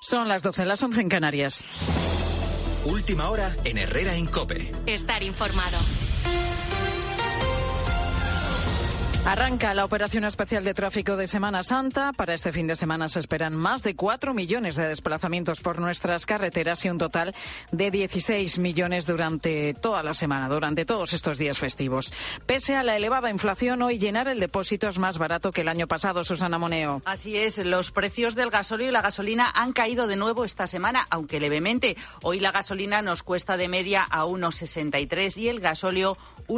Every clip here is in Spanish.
Son las 12, las 11 en Canarias. Última hora en Herrera en COPE. Estar informado. Arranca la operación especial de tráfico de Semana Santa. Para este fin de semana se esperan más de 4 millones de desplazamientos por nuestras carreteras y un total de 16 millones durante toda la semana, durante todos estos días festivos. Pese a la elevada inflación, hoy llenar el depósito es más barato que el año pasado. Susana Moneo. Así es, los precios del gasóleo y la gasolina han caído de nuevo esta semana, aunque levemente. Hoy la gasolina nos cuesta de media a 1,63 y el gasóleo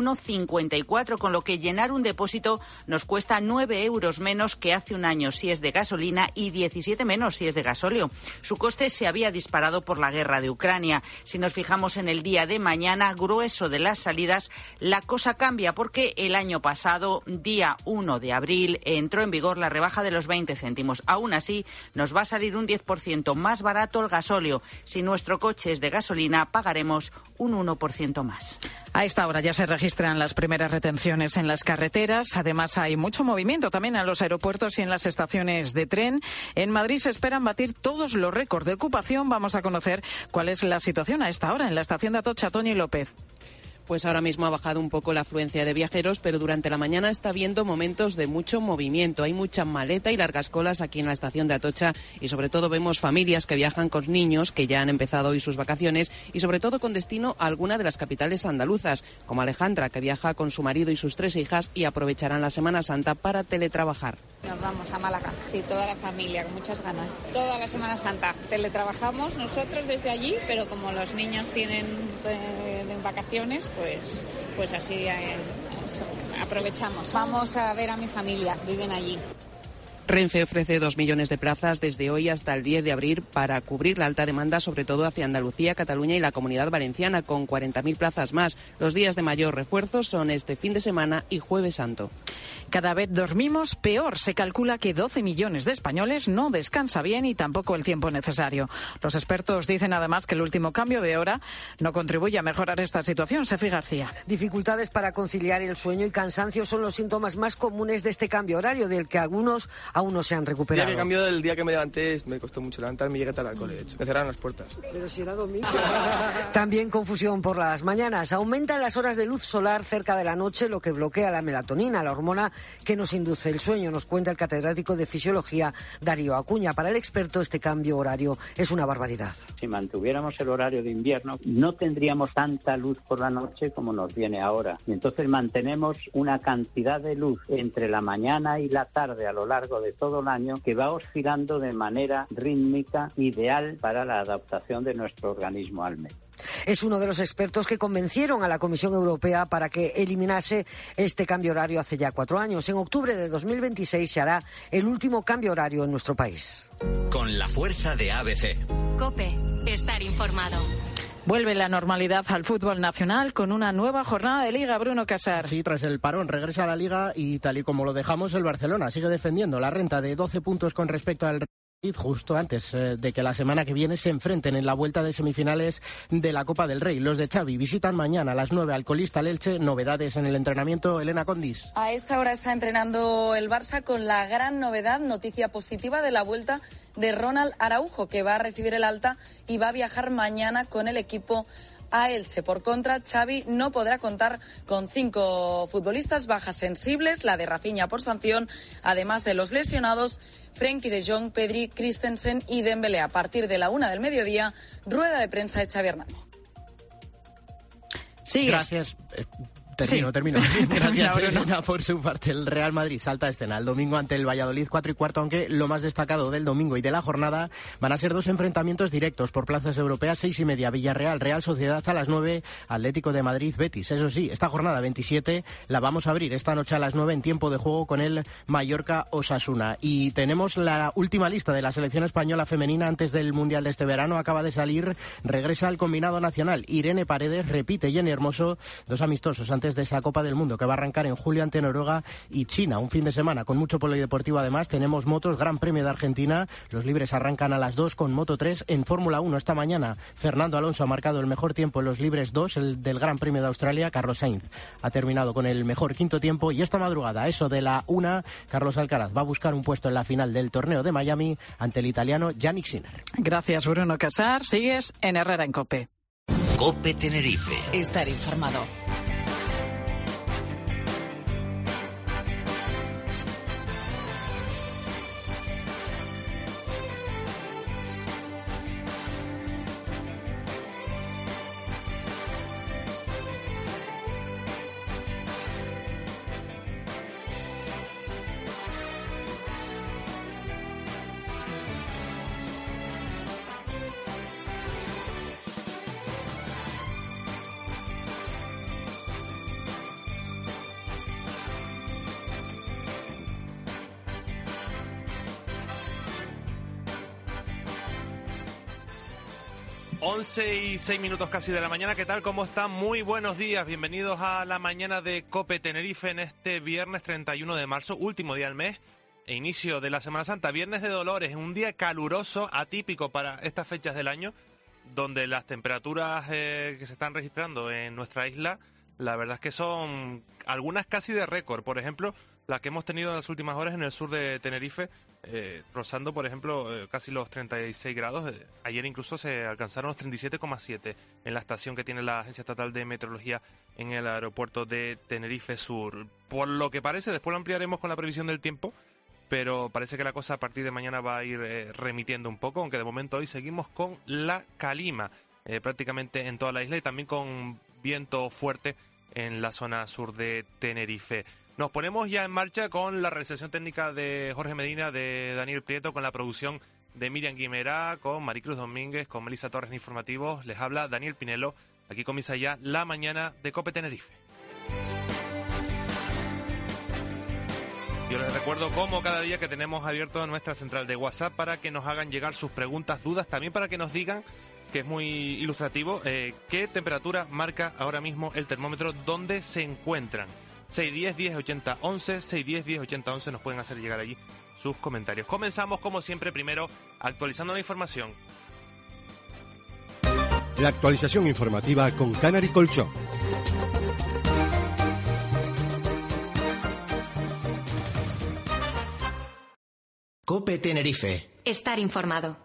1,54, con lo que llenar un depósito nos cuesta 9 euros menos que hace un año si es de gasolina y 17 menos si es de gasóleo. Su coste se había disparado por la guerra de Ucrania. Si nos fijamos en el día de mañana, grueso de las salidas, la cosa cambia porque el año pasado, día 1 de abril, entró en vigor la rebaja de los 20 céntimos. Aún así, nos va a salir un 10% más barato el gasóleo. Si nuestro coche es de gasolina, pagaremos un 1% más. A esta hora ya se registran las primeras retenciones en las carreteras. Además, hay mucho movimiento también en los aeropuertos y en las estaciones de tren. En Madrid se esperan batir todos los récords de ocupación. Vamos a conocer cuál es la situación a esta hora en la estación de Atocha. Toñi López. Pues ahora mismo ha bajado un poco la afluencia de viajeros, pero durante la mañana está habiendo momentos de mucho movimiento. Hay mucha maleta y largas colas aquí en la estación de Atocha y sobre todo vemos familias que viajan con niños que ya han empezado hoy sus vacaciones y sobre todo con destino a alguna de las capitales andaluzas, como Alejandra, que viaja con su marido y sus 3 hijas y aprovecharán la Semana Santa para teletrabajar. Nos vamos a Málaga, sí, toda la familia, con muchas ganas. Toda la Semana Santa teletrabajamos nosotros desde allí, pero como los niños tienen vacaciones, pues así aprovechamos. Vamos a ver a mi familia, viven allí. Renfe ofrece 2 millones de plazas desde hoy hasta el 10 de abril para cubrir la alta demanda, sobre todo hacia Andalucía, Cataluña y la Comunidad Valenciana, con 40.000 plazas más. Los días de mayor refuerzo son este fin de semana y Jueves Santo. Cada vez dormimos peor. Se calcula que 12 millones de españoles no descansa bien y tampoco el tiempo necesario. Los expertos dicen además que el último cambio de hora no contribuye a mejorar esta situación. Sefi García. Dificultades para conciliar el sueño y cansancio son los síntomas más comunes de este cambio horario, del que algunos aún no se han recuperado. El día que cambió del día que me levanté, me costó mucho levantarme y llegué tarde al cole, de hecho. Me cerraron las puertas. Pero si era domingo. También confusión por las mañanas. Aumentan las horas de luz solar cerca de la noche, lo que bloquea la melatonina, la hormona que nos induce el sueño, nos cuenta el catedrático de Fisiología, Darío Acuña. Para el experto, este cambio horario es una barbaridad. Si mantuviéramos el horario de invierno, no tendríamos tanta luz por la noche como nos viene ahora. Y entonces mantenemos una cantidad de luz entre la mañana y la tarde a lo largo de todo el año que va oscilando de manera rítmica, ideal para la adaptación de nuestro organismo al medio. Es uno de los expertos que convencieron a la Comisión Europea para que eliminase este cambio horario hace ya 4 años. En octubre de 2026 se hará el último cambio horario en nuestro país. Con la fuerza de ABC. COPE. Estar informado. Vuelve la normalidad al fútbol nacional con una nueva jornada de Liga. Bruno Casar. Sí, tras el parón regresa a la Liga y tal y como lo dejamos, el Barcelona sigue defendiendo la renta de 12 puntos con respecto al justo antes de que la semana que viene se enfrenten en la vuelta de semifinales de la Copa del Rey. Los de Xavi visitan mañana a las 9 al colista Elche. Novedades en el entrenamiento, Elena Condis. A esta hora está entrenando el Barça con la gran novedad, noticia positiva de la vuelta de Ronald Araujo, que va a recibir el alta y va a viajar mañana con el equipo a Elche. Por contra, Xavi no podrá contar con 5 futbolistas, bajas sensibles, la de Rafinha por sanción, además de los lesionados Frenkie de Jong, Pedri, Christensen y Dembélé. A partir de la 1 del mediodía, rueda de prensa de Xavi Hernández. Sí, gracias. Termino. Gracias, Elena. Por su parte, el Real Madrid salta a escena el domingo ante el Valladolid 4:15, aunque lo más destacado del domingo y de la jornada van a ser 2 enfrentamientos directos por plazas europeas, 6:30, Villarreal, Real Sociedad a las 9, Atlético de Madrid, Betis. Eso sí, esta jornada 27 la vamos a abrir esta noche a las 9 en tiempo de juego con el Mallorca-Osasuna. Y tenemos la última lista de la selección española femenina antes del Mundial de este verano. Acaba de salir, regresa al combinado nacional. Irene Paredes, repite Jenny Hermoso, 2 amistosos ante pendientes de esa Copa del Mundo que va a arrancar en julio ante Noruega y China. Un fin de semana con mucho polideportivo además. Tenemos motos, Gran Premio de Argentina. Los libres arrancan a las 2 con Moto 3. En Fórmula 1 esta mañana Fernando Alonso ha marcado el mejor tiempo en los libres 2, el del Gran Premio de Australia. Carlos Sainz ha terminado con el mejor quinto tiempo y esta madrugada, a eso de la 1, Carlos Alcaraz va a buscar un puesto en la final del torneo de Miami ante el italiano Yannick Sinner. Gracias, Bruno Casar. Sigues en Herrera en COPE. COPE Tenerife. Estar informado. Once y 6 minutos casi de la mañana. ¿Qué tal? ¿Cómo están? Muy buenos días. Bienvenidos a la mañana de COPE Tenerife en este viernes 31 de marzo, último día del mes e inicio de la Semana Santa. Viernes de Dolores, un día caluroso, atípico para estas fechas del año, donde las temperaturas que se están registrando en nuestra isla, la verdad es que son algunas casi de récord. Por ejemplo, las que hemos tenido en las últimas horas en el sur de Tenerife, rozando, por ejemplo, casi los 36 grados. Ayer incluso se alcanzaron los 37,7 en la estación que tiene la Agencia Estatal de Meteorología en el aeropuerto de Tenerife Sur. Por lo que parece, después lo ampliaremos con la previsión del tiempo, pero parece que la cosa a partir de mañana va a ir remitiendo un poco, aunque de momento hoy seguimos con la calima prácticamente en toda la isla y también con viento fuerte en la zona sur de Tenerife. Nos ponemos ya en marcha con la realización técnica de Jorge Medina, de Daniel Prieto, con la producción de Miriam Guimerá, con Maricruz Domínguez, con Melissa Torres en Informativos. Les habla Daniel Pinelo. Aquí comienza ya la mañana de COPE Tenerife. Yo les recuerdo, como cada día, que tenemos abierto nuestra central de WhatsApp para que nos hagan llegar sus preguntas, dudas, también para que nos digan, que es muy ilustrativo, qué temperatura marca ahora mismo el termómetro, dónde se encuentran. 610 10 80 11, 610 10 80 11, nos pueden hacer llegar allí sus comentarios. Comenzamos, como siempre, primero actualizando la información. La actualización informativa con Canary Colchón. COPE Tenerife. Estar informado.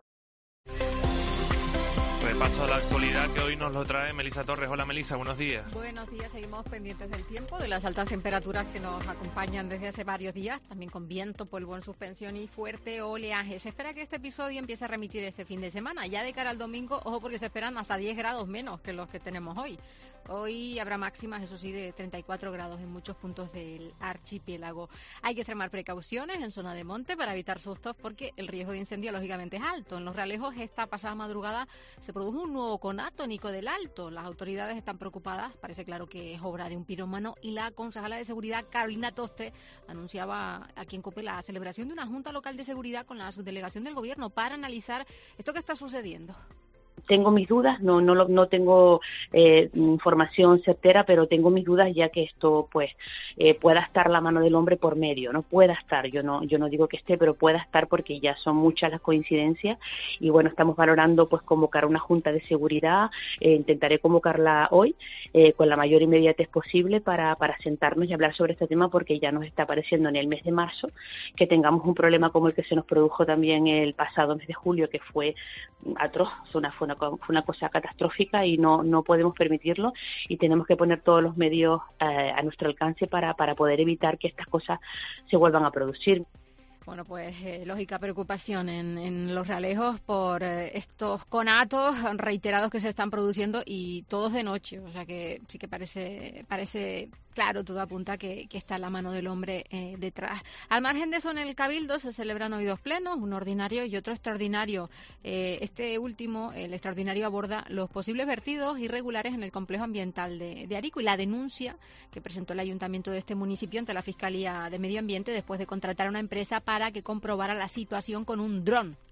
Repaso a la actualidad que hoy nos lo trae Melissa Torres. Hola Melissa, buenos días. Buenos días, seguimos pendientes del tiempo, de las altas temperaturas que nos acompañan desde hace varios días, también con viento, polvo en suspensión y fuerte oleaje. Se espera que este episodio empiece a remitir este fin de semana. Ya de cara al domingo, ojo, porque se esperan hasta 10 grados menos que los que tenemos hoy. Hoy habrá máximas, eso sí, de 34 grados en muchos puntos del archipiélago. Hay que extremar precauciones en zona de monte para evitar sustos porque el riesgo de incendio lógicamente es alto. En Los Realejos esta pasada madrugada se produjo un nuevo conato en Ico del Alto. Las autoridades están preocupadas, parece claro que es obra de un pirómano, y la concejala de seguridad Carolina Toste anunciaba aquí en COPE la celebración de una junta local de seguridad con la subdelegación del gobierno para analizar esto que está sucediendo. Tengo mis dudas, no tengo información certera, pero tengo mis dudas ya que esto pues pueda estar la mano del hombre por medio, no pueda estar, yo no digo que esté, pero pueda estar porque ya son muchas las coincidencias y bueno, estamos valorando pues convocar una junta de seguridad, intentaré convocarla hoy con la mayor inmediatez posible para sentarnos y hablar sobre este tema porque ya nos está pareciendo en el mes de marzo que tengamos un problema como el que se nos produjo también el pasado mes de julio, que fue atroz, fue una cosa catastrófica y no podemos permitirlo y tenemos que poner todos los medios a nuestro alcance para poder evitar que estas cosas se vuelvan a producir. Bueno, pues lógica preocupación en Los Realejos por estos conatos reiterados que se están produciendo y todos de noche. O sea que sí que parece claro, todo apunta que está la mano del hombre detrás. Al margen de eso, en el Cabildo se celebran hoy dos plenos, uno ordinario y otro extraordinario. Este último, el extraordinario, aborda los posibles vertidos irregulares en el complejo ambiental de Arico y la denuncia que presentó el ayuntamiento de este municipio ante la Fiscalía de Medio Ambiente después de contratar a una empresa para que comprobara la situación con un dron.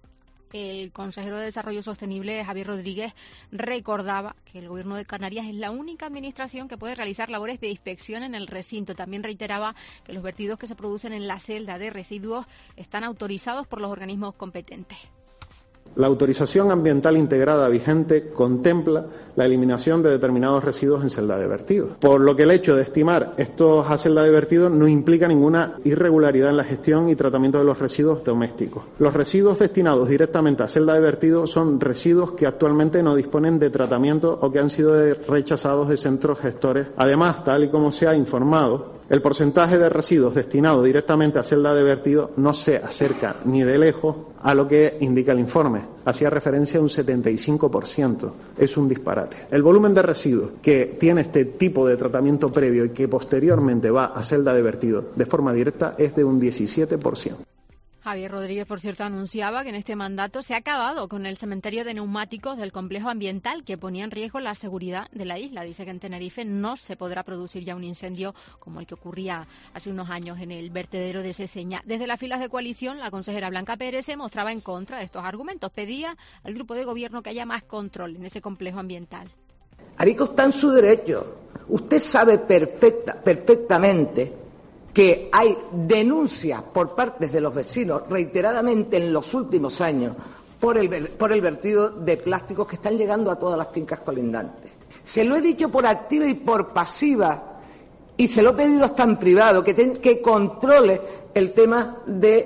El consejero de Desarrollo Sostenible, Javier Rodríguez, recordaba que el Gobierno de Canarias es la única administración que puede realizar labores de inspección en el recinto. También reiteraba que los vertidos que se producen en la celda de residuos están autorizados por los organismos competentes. La autorización ambiental integrada vigente contempla la eliminación de determinados residuos en celda de vertido, por lo que el hecho de estimar estos a celda de vertido no implica ninguna irregularidad en la gestión y tratamiento de los residuos domésticos. Los residuos destinados directamente a celda de vertido son residuos que actualmente no disponen de tratamiento o que han sido rechazados de centros gestores. Además, tal y como se ha informado, el porcentaje de residuos destinados directamente a celda de vertido no se acerca ni de lejos a lo que indica el informe. Hacía referencia a un 75%. Es un disparate. El volumen de residuos que tiene este tipo de tratamiento previo y que posteriormente va a celda de vertido de forma directa es de un 17%. Javier Rodríguez, por cierto, anunciaba que en este mandato se ha acabado con el cementerio de neumáticos del complejo ambiental que ponía en riesgo la seguridad de la isla. Dice que en Tenerife no se podrá producir ya un incendio como el que ocurría hace unos años en el vertedero de Seseña. Desde las filas de coalición, la consejera Blanca Pérez se mostraba en contra de estos argumentos. Pedía al grupo de gobierno que haya más control en ese complejo ambiental. Arico está en su derecho. Usted sabe perfectamente que hay denuncias por parte de los vecinos reiteradamente en los últimos años por el vertido de plásticos que están llegando a todas las fincas colindantes. Se lo he dicho por activa y por pasiva y se lo he pedido hasta en privado que controle el tema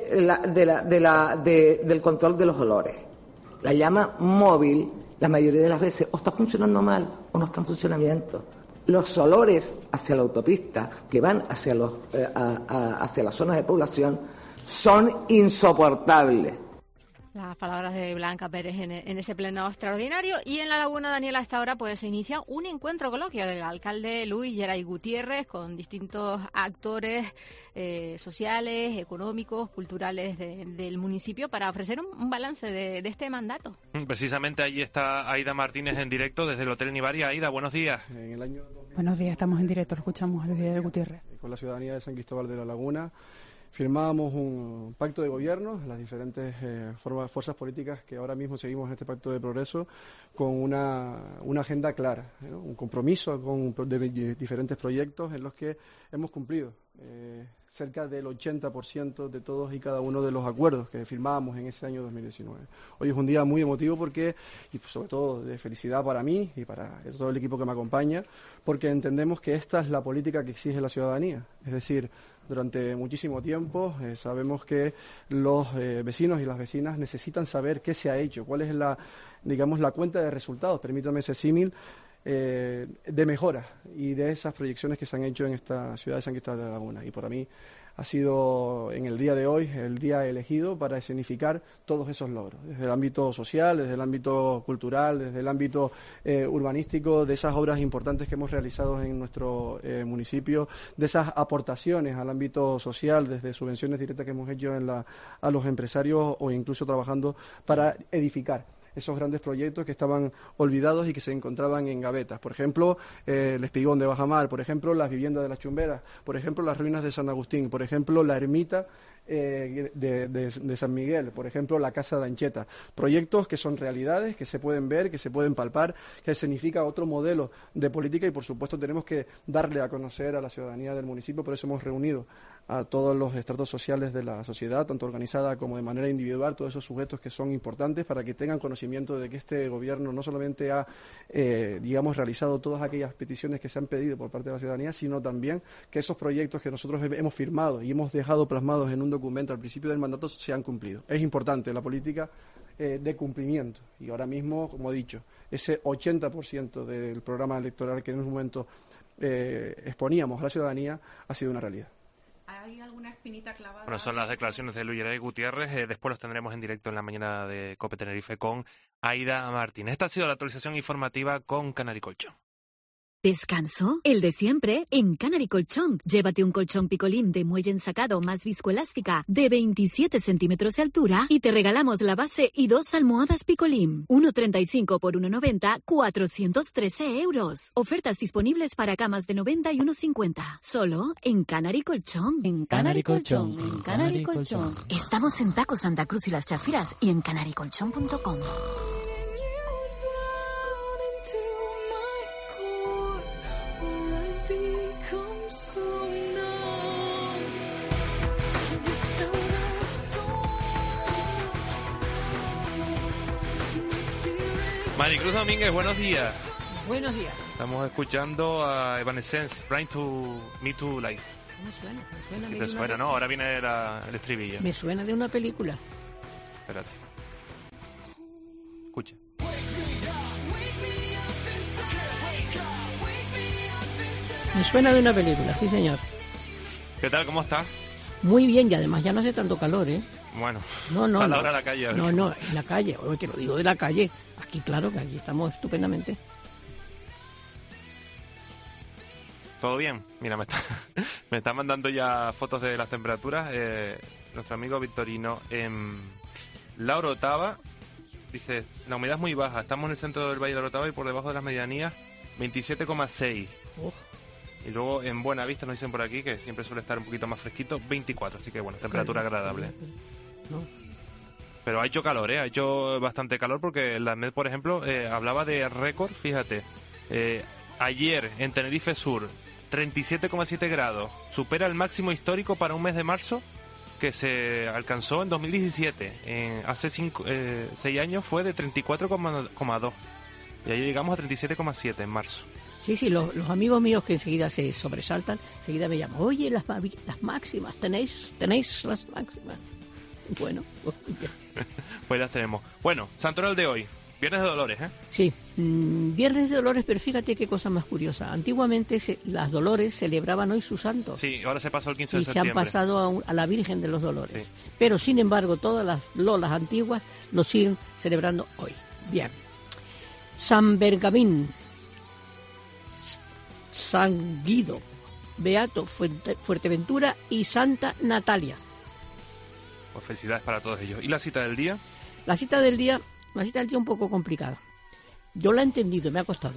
del control de los olores. La llama móvil, la mayoría de las veces, o está funcionando mal o no está en funcionamiento. Los olores hacia la autopista que van hacia las zonas de población son insoportables. Las palabras de Blanca Pérez en ese pleno extraordinario. Y en La Laguna, Daniel, a esta hora pues se inicia un encuentro coloquio del alcalde Luis Geray Gutiérrez con distintos actores sociales, económicos, culturales del municipio para ofrecer un balance de este mandato. Precisamente allí está Aida Martínez en directo desde el Hotel Nivaria. Aida, buenos días. Buenos días, estamos en directo, escuchamos a Luis Geray Gutiérrez. Con la ciudadanía de San Cristóbal de La Laguna firmábamos un pacto de gobierno, las diferentes fuerzas políticas que ahora mismo seguimos en este pacto de progreso, con una agenda clara, ¿no? Un compromiso de diferentes proyectos en los que hemos cumplido cerca del 80% de todos y cada uno de los acuerdos que firmábamos en ese año 2019. Hoy es un día muy emotivo y sobre todo de felicidad para mí y para todo el equipo que me acompaña, porque entendemos que esta es la política que exige la ciudadanía. Es decir, durante muchísimo tiempo sabemos que los vecinos y las vecinas necesitan saber qué se ha hecho, cuál es la cuenta de resultados, permítame ese símil, de mejora y de esas proyecciones que se han hecho en esta ciudad de San Cristóbal de La Laguna. Y para mí ha sido en el día de hoy el día elegido para escenificar todos esos logros, desde el ámbito social, desde el ámbito cultural, desde el ámbito urbanístico, de esas obras importantes que hemos realizado en nuestro municipio, de esas aportaciones al ámbito social, desde subvenciones directas que hemos hecho a los empresarios o incluso trabajando para edificar esos grandes proyectos que estaban olvidados y que se encontraban en gavetas. Por ejemplo, el Espigón de Bajamar, por ejemplo, las viviendas de las Chumberas, por ejemplo, las ruinas de San Agustín, por ejemplo, la ermita de San Miguel, por ejemplo, la Casa de Ancheta. Proyectos que son realidades, que se pueden ver, que se pueden palpar, que significa otro modelo de política y, por supuesto, tenemos que darle a conocer a la ciudadanía del municipio. Por eso hemos reunido a todos los estratos sociales de la sociedad, tanto organizada como de manera individual, todos esos sujetos que son importantes para que tengan conocimiento de que este gobierno no solamente ha, realizado todas aquellas peticiones que se han pedido por parte de la ciudadanía, sino también que esos proyectos que nosotros hemos firmado y hemos dejado plasmados en un documento al principio del mandato se han cumplido. Es importante la política de cumplimiento y ahora mismo, como he dicho, ese 80% del programa electoral que en un momento exponíamos a la ciudadanía ha sido una realidad. ¿Hay alguna espinita clavada? Bueno, son las declaraciones de Luis Geray Gutiérrez. Después los tendremos en directo en la mañana de COPE Tenerife con Aida Martínez. Esta ha sido la actualización informativa con Canary Colchón. ¿Descanso? El de siempre, en Canary Colchón. Llévate un colchón Picolín de muelle ensacado más viscoelástica de 27 centímetros de altura y te regalamos la base y 2 almohadas Picolín. 1,35 por 1,90, 413 euros. Ofertas disponibles para camas de 90 y 1,50. Solo en Canary Colchón. En Canary Colchón. En Canary Colchón. Estamos en Taco Santa Cruz y Las Chafiras y en canarycolchón.com. Maricruz Domínguez, buenos días. Buenos días. Estamos escuchando a Evanescence, Bring Me to Life. Me suena. Si te suena, ¿no? Ahora viene el estribillo. Me suena de una película. Espérate. Escucha. Me suena de una película, sí señor. ¿Qué tal? ¿Cómo estás? Muy bien, y además ya no hace tanto calor, ¿eh? Bueno, no, sal ahora a la calle. No, en la calle, oye, te lo digo de la calle. Aquí, claro, que aquí estamos estupendamente. ¿Todo bien? Mira, me está mandando ya fotos de las temperaturas. Nuestro amigo Victorino en La Orotava dice, la humedad es muy baja. Estamos en el centro del Valle de La Orotava y por debajo de las medianías 27,6. Y luego en Buenavista nos dicen por aquí, que siempre suele estar un poquito más fresquito, 24. Así que bueno, temperatura agradable. No. Pero ha hecho calor, ha hecho bastante calor, porque la NED, por ejemplo, hablaba de récord, fíjate. Ayer en Tenerife Sur, 37,7 grados. Supera el máximo histórico para un mes de marzo que se alcanzó en 2017. Hace 6 años fue de 34,2. Y ahí llegamos a 37,7 en marzo. Sí, los amigos míos que enseguida se sobresaltan, enseguida me llaman, oye, las máximas, tenéis las máximas. Bueno, pues las tenemos. Bueno, Santoral de hoy, Viernes de Dolores, ¿eh? Sí, Viernes de Dolores, pero fíjate qué cosa más curiosa. Antiguamente las Dolores celebraban hoy su santo. Sí, ahora se pasó el 15 de septiembre. Y se han pasado a la Virgen de los Dolores. Sí. Pero, sin embargo, todas las lolas antiguas lo siguen celebrando hoy. Bien. San Bergamín, San Guido, Beato Fuerteventura y Santa Natalia. Pues felicidades para todos ellos. ¿Y la cita del día? La cita del día un poco complicada. Yo la he entendido, me ha costado.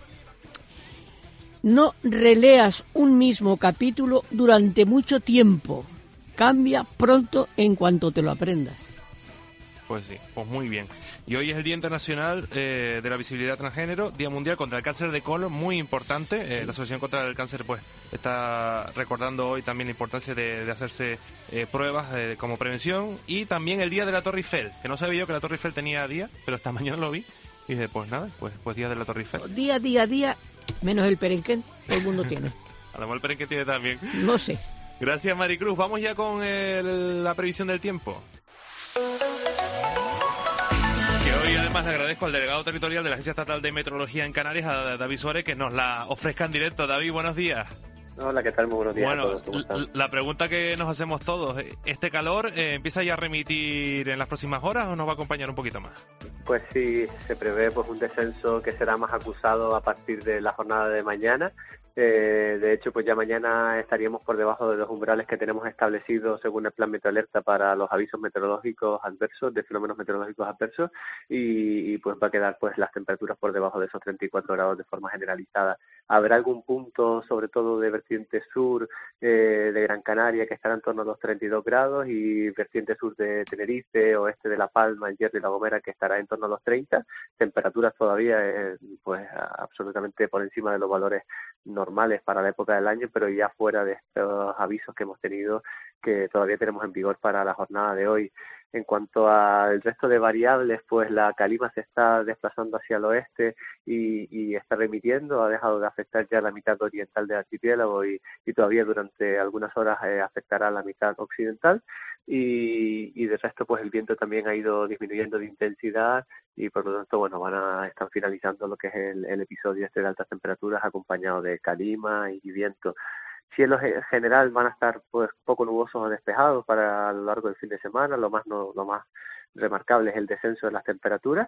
No releas un mismo capítulo durante mucho tiempo. Cambia pronto en cuanto te lo aprendas. Pues sí, pues muy bien. Y hoy es el Día Internacional de la Visibilidad Transgénero, Día Mundial contra el Cáncer de Colon, muy importante. Sí. La Asociación contra el Cáncer pues está recordando hoy también la importancia de hacerse pruebas como prevención. Y también el Día de la Torre Eiffel, que no sabía yo que la Torre Eiffel tenía día, pero esta mañana lo vi y dije, pues nada, pues Día de la Torre Eiffel. Día, menos el Perenquén, todo el mundo tiene. A lo mejor el Perenquén tiene también. No sé. Gracias, Maricruz. Vamos ya con la previsión del tiempo. Y además le agradezco al delegado territorial de la Agencia Estatal de Meteorología en Canarias, a David Suárez, que nos la ofrezca en directo. David, buenos días. Hola, ¿qué tal? Muy buenos días a todos. ¿Cómo están? La pregunta que nos hacemos todos, ¿este calor empieza ya a remitir en las próximas horas o nos va a acompañar un poquito más? Pues sí, se prevé pues un descenso que será más acusado a partir de la jornada de mañana. De hecho, pues ya mañana estaríamos por debajo de los umbrales que tenemos establecidos según el Plan Meteoalerta para los avisos meteorológicos adversos, de fenómenos meteorológicos adversos, y pues va a quedar pues las temperaturas por debajo de esos 34 grados de forma generalizada. Habrá algún punto, sobre todo de vertiente sur de Gran Canaria, que estará en torno a los 32 grados, y vertiente sur de Tenerife, oeste de La Palma, el Hierro y La Gomera, que estará en torno a los 30. Temperaturas todavía pues absolutamente por encima de los valores normales para la época del año, pero ya fuera de estos avisos que hemos tenido, que todavía tenemos en vigor para la jornada de hoy. En cuanto al resto de variables, pues la calima se está desplazando hacia el oeste y está remitiendo, ha dejado de afectar ya la mitad oriental del archipiélago y todavía durante algunas horas afectará la mitad occidental, y de resto pues el viento también ha ido disminuyendo de intensidad y por lo tanto bueno están finalizando lo que es el episodio de altas temperaturas acompañado de calima y viento. Cielos en general van a estar pues poco nubosos o despejados para a lo largo del fin de semana. Lo más remarcable es el descenso de las temperaturas,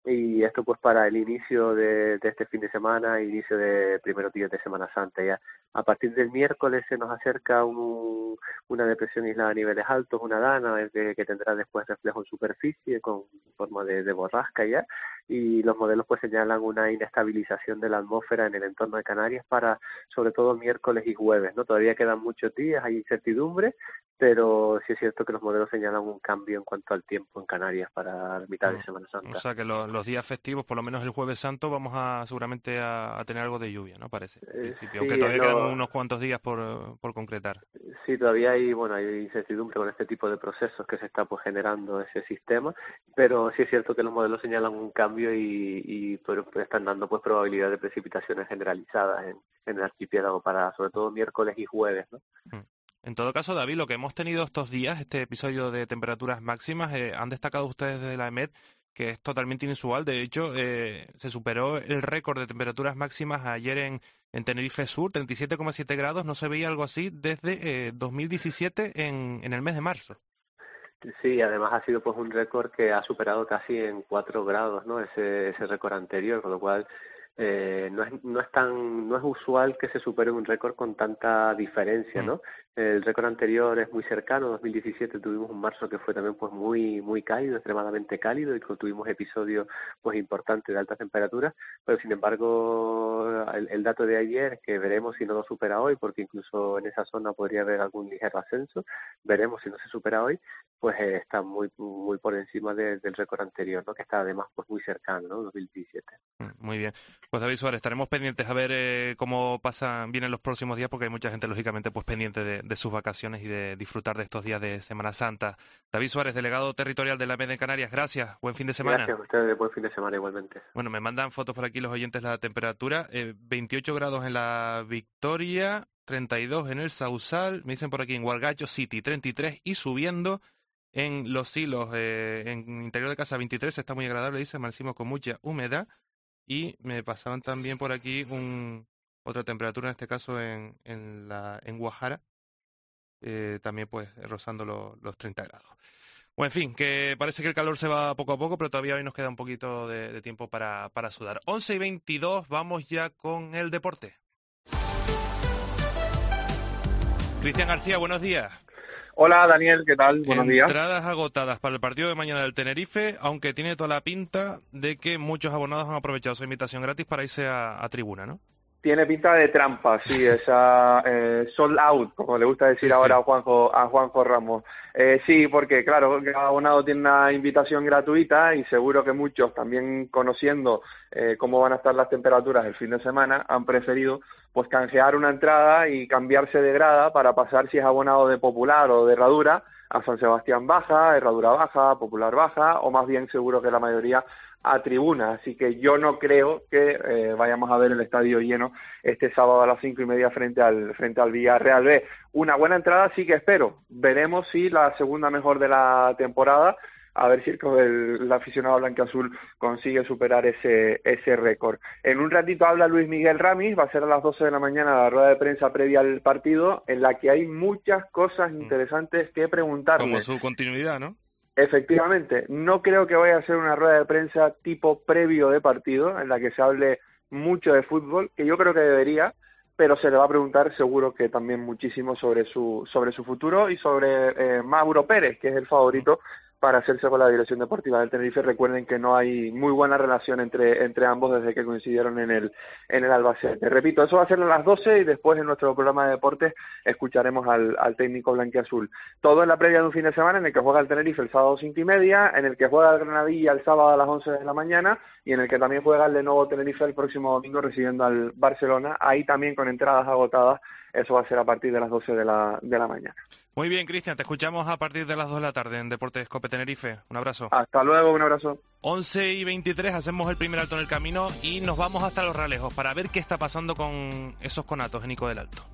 y esto pues para el inicio de este fin de semana, inicio de primeros días de Semana Santa. Ya a partir del miércoles se nos acerca una depresión aislada a niveles altos, una dana que tendrá después reflejo en superficie con forma de borrasca ya, y los modelos pues señalan una inestabilización de la atmósfera en el entorno de Canarias para sobre todo miércoles y jueves, ¿no? Todavía quedan muchos días, hay incertidumbre, pero sí es cierto que los modelos señalan un cambio en cuanto al tiempo en Canarias para la mitad de Semana Santa. O sea que los días festivos, por lo menos el Jueves Santo, vamos seguramente a tener algo de lluvia, ¿no? Parece, en principio, sí, aunque todavía quedan unos cuantos días por concretar. Sí, todavía hay incertidumbre con este tipo de procesos que se está pues generando ese sistema, pero sí es cierto que los modelos señalan un cambio y están dando pues probabilidad de precipitaciones generalizadas en el archipiélago para sobre todo miércoles y jueves, ¿no? En todo caso, David, lo que hemos tenido estos días, este episodio de temperaturas máximas, han destacado ustedes desde la EMET que es totalmente inusual. De hecho, se superó el récord de temperaturas máximas ayer en Tenerife Sur, 37,7 grados. No se veía algo así desde 2017 en el mes de marzo. Sí, además ha sido pues un récord que ha superado casi en 4 grados, ¿no? Ese récord anterior, con lo cual no es usual que se supere un récord con tanta diferencia, ¿no? El récord anterior es muy cercano. 2017 tuvimos un marzo que fue también pues muy cálido, extremadamente cálido, y tuvimos episodios pues importantes de altas temperaturas, pero sin embargo el dato de ayer, que veremos si no lo supera hoy, porque incluso en esa zona podría haber algún ligero ascenso, veremos si no se supera hoy, pues está muy por encima del récord anterior, ¿no? Que está además pues muy cercano, ¿no? 2017. Muy bien. Pues David Suárez, estaremos pendientes a ver cómo vienen los próximos días, porque hay mucha gente lógicamente pues pendiente de sus vacaciones y de disfrutar de estos días de Semana Santa. David Suárez, delegado territorial de la EMET en Canarias, gracias, buen fin de semana. Gracias a ustedes, buen fin de semana igualmente. Bueno, me mandan fotos por aquí los oyentes la temperatura, 28 grados en la Victoria, 32 en el Sausal, me dicen por aquí en Hualgacho City, 33 y subiendo en Los Silos, en interior de casa 23, está muy agradable, dice, amanecimos con mucha humedad, y me pasaban también por aquí otra temperatura, en este caso en Guajara, también pues rozando los 30 grados. Bueno, en fin, que parece que el calor se va poco a poco, pero todavía hoy nos queda un poquito de tiempo para sudar. 11:22, vamos ya con el deporte. Cristian García, buenos días. Hola Daniel, ¿qué tal? Buenos días. Entradas agotadas para el partido de mañana del Tenerife, aunque tiene toda la pinta de que muchos abonados han aprovechado su invitación gratis para irse a tribuna, ¿no? Tiene pinta de trampa, sí, esa sold out, como le gusta decir ahora a Juanjo Ramos. Sí, porque claro, cada abonado tiene una invitación gratuita y seguro que muchos, también conociendo cómo van a estar las temperaturas el fin de semana, han preferido pues canjear una entrada y cambiarse de grada para pasar, si es abonado de Popular o de Herradura, a San Sebastián Baja, Herradura Baja, Popular Baja, o más bien seguro que la mayoría a tribuna. Así que yo no creo que vayamos a ver el estadio lleno este sábado a las 5:30 frente al Villarreal B. Una buena entrada sí que espero. Veremos si la segunda mejor de la temporada, a ver si el aficionado blanquiazul consigue superar ese récord. En un ratito habla Luis Miguel Ramis, va a ser a las 12 de la mañana la rueda de prensa previa al partido, en la que hay muchas cosas interesantes que preguntarle. Como su continuidad, ¿no? Efectivamente, no creo que vaya a ser una rueda de prensa tipo previo de partido, en la que se hable mucho de fútbol, que yo creo que debería, pero se le va a preguntar seguro que también muchísimo sobre su futuro y sobre Mauro Pérez, que es el favorito para hacerse con la dirección deportiva del Tenerife. Recuerden que no hay muy buena relación entre ambos desde que coincidieron en el Albacete. Repito, eso va a ser a las 12 y después en nuestro programa de deportes escucharemos al técnico blanquiazul. Todo en la previa de un fin de semana en el que juega el Tenerife el sábado 5:30, en el que juega el Granadilla el sábado a las 11 de la mañana y en el que también juega el Lenovo Tenerife el próximo domingo recibiendo al Barcelona, ahí también con entradas agotadas. Eso va a ser a partir de las 12 de la mañana. Muy bien, Cristian, te escuchamos a partir de las 2 de la tarde en Deportes COPE Tenerife. Un abrazo. Hasta luego, un abrazo. 11:23, hacemos el primer alto en el camino y nos vamos hasta Los Realejos para ver qué está pasando con esos conatos en Ico del Alto.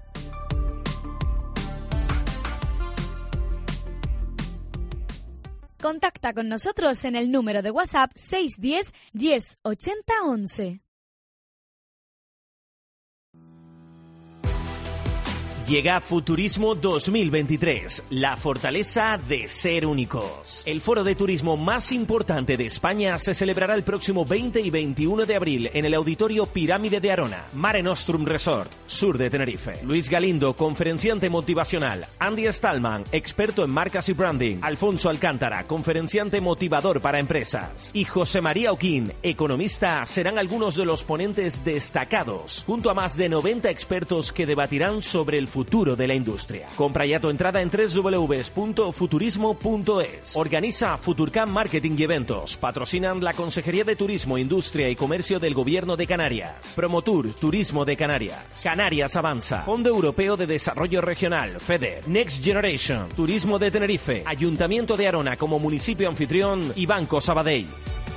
Contacta con nosotros en el número de WhatsApp 610 10 80 11. Llega Futurismo 2023, la fortaleza de ser únicos. El foro de turismo más importante de España se celebrará el próximo 20 y 21 de abril en el Auditorio Pirámide de Arona, Mare Nostrum Resort, sur de Tenerife. Luis Galindo, conferenciante motivacional. Andy Stallman, experto en marcas y branding. Alfonso Alcántara, conferenciante motivador para empresas. Y José María Oquín, economista, serán algunos de los ponentes destacados, junto a más de 90 expertos que debatirán sobre el futuro de la industria. Compra ya tu entrada en www.futurismo.es. Organiza Futurcam Marketing y Eventos. Patrocinan la Consejería de Turismo, Industria y Comercio del Gobierno de Canarias. Promotur, Turismo de Canarias. Canarias Avanza. Fondo Europeo de Desarrollo Regional, FEDER. Next Generation. Turismo de Tenerife. Ayuntamiento de Arona como municipio anfitrión y Banco Sabadell.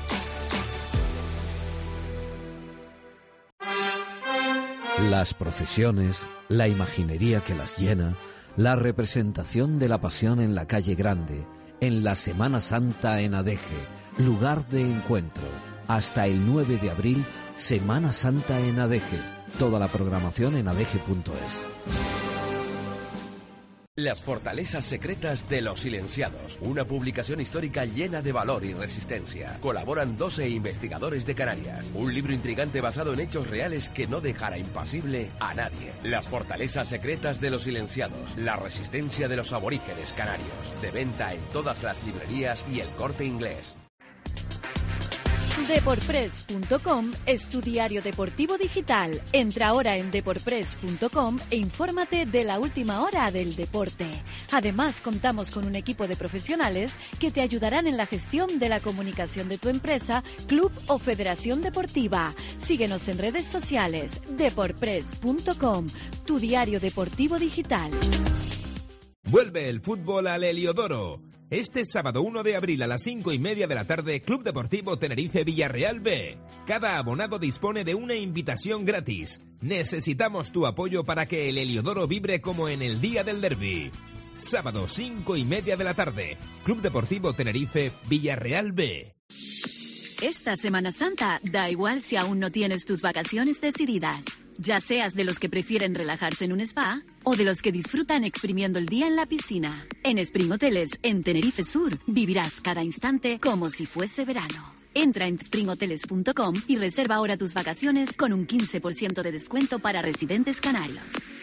Las procesiones, la imaginería que las llena, la representación de la pasión en la calle Grande, en la Semana Santa en Adeje, lugar de encuentro. Hasta el 9 de abril, Semana Santa en Adeje. Toda la programación en adeje.es. Las fortalezas secretas de los silenciados, una publicación histórica llena de valor y resistencia. Colaboran 12 investigadores de Canarias, un libro intrigante basado en hechos reales que no dejará impasible a nadie. Las fortalezas secretas de los silenciados, la resistencia de los aborígenes canarios, de venta en todas las librerías y El Corte Inglés. Deporpress.com es tu diario deportivo digital. Entra ahora en deporpress.com e infórmate de la última hora del deporte. Además, contamos con un equipo de profesionales que te ayudarán en la gestión de la comunicación de tu empresa, club o federación deportiva. Síguenos en redes sociales. Deporpress.com, tu diario deportivo digital. Vuelve el fútbol al Heliodoro. Este sábado 1 de abril a las 5:30 de la tarde, Club Deportivo Tenerife Villarreal B. Cada abonado dispone de una invitación gratis. Necesitamos tu apoyo para que el Heliodoro vibre como en el día del derbi. Sábado 5:30 de la tarde, Club Deportivo Tenerife Villarreal B. Esta Semana Santa, da igual si aún no tienes tus vacaciones decididas. Ya seas de los que prefieren relajarse en un spa o de los que disfrutan exprimiendo el día en la piscina. En Spring Hoteles, en Tenerife Sur, vivirás cada instante como si fuese verano. Entra en springhoteles.com y reserva ahora tus vacaciones con un 15% de descuento para residentes canarios.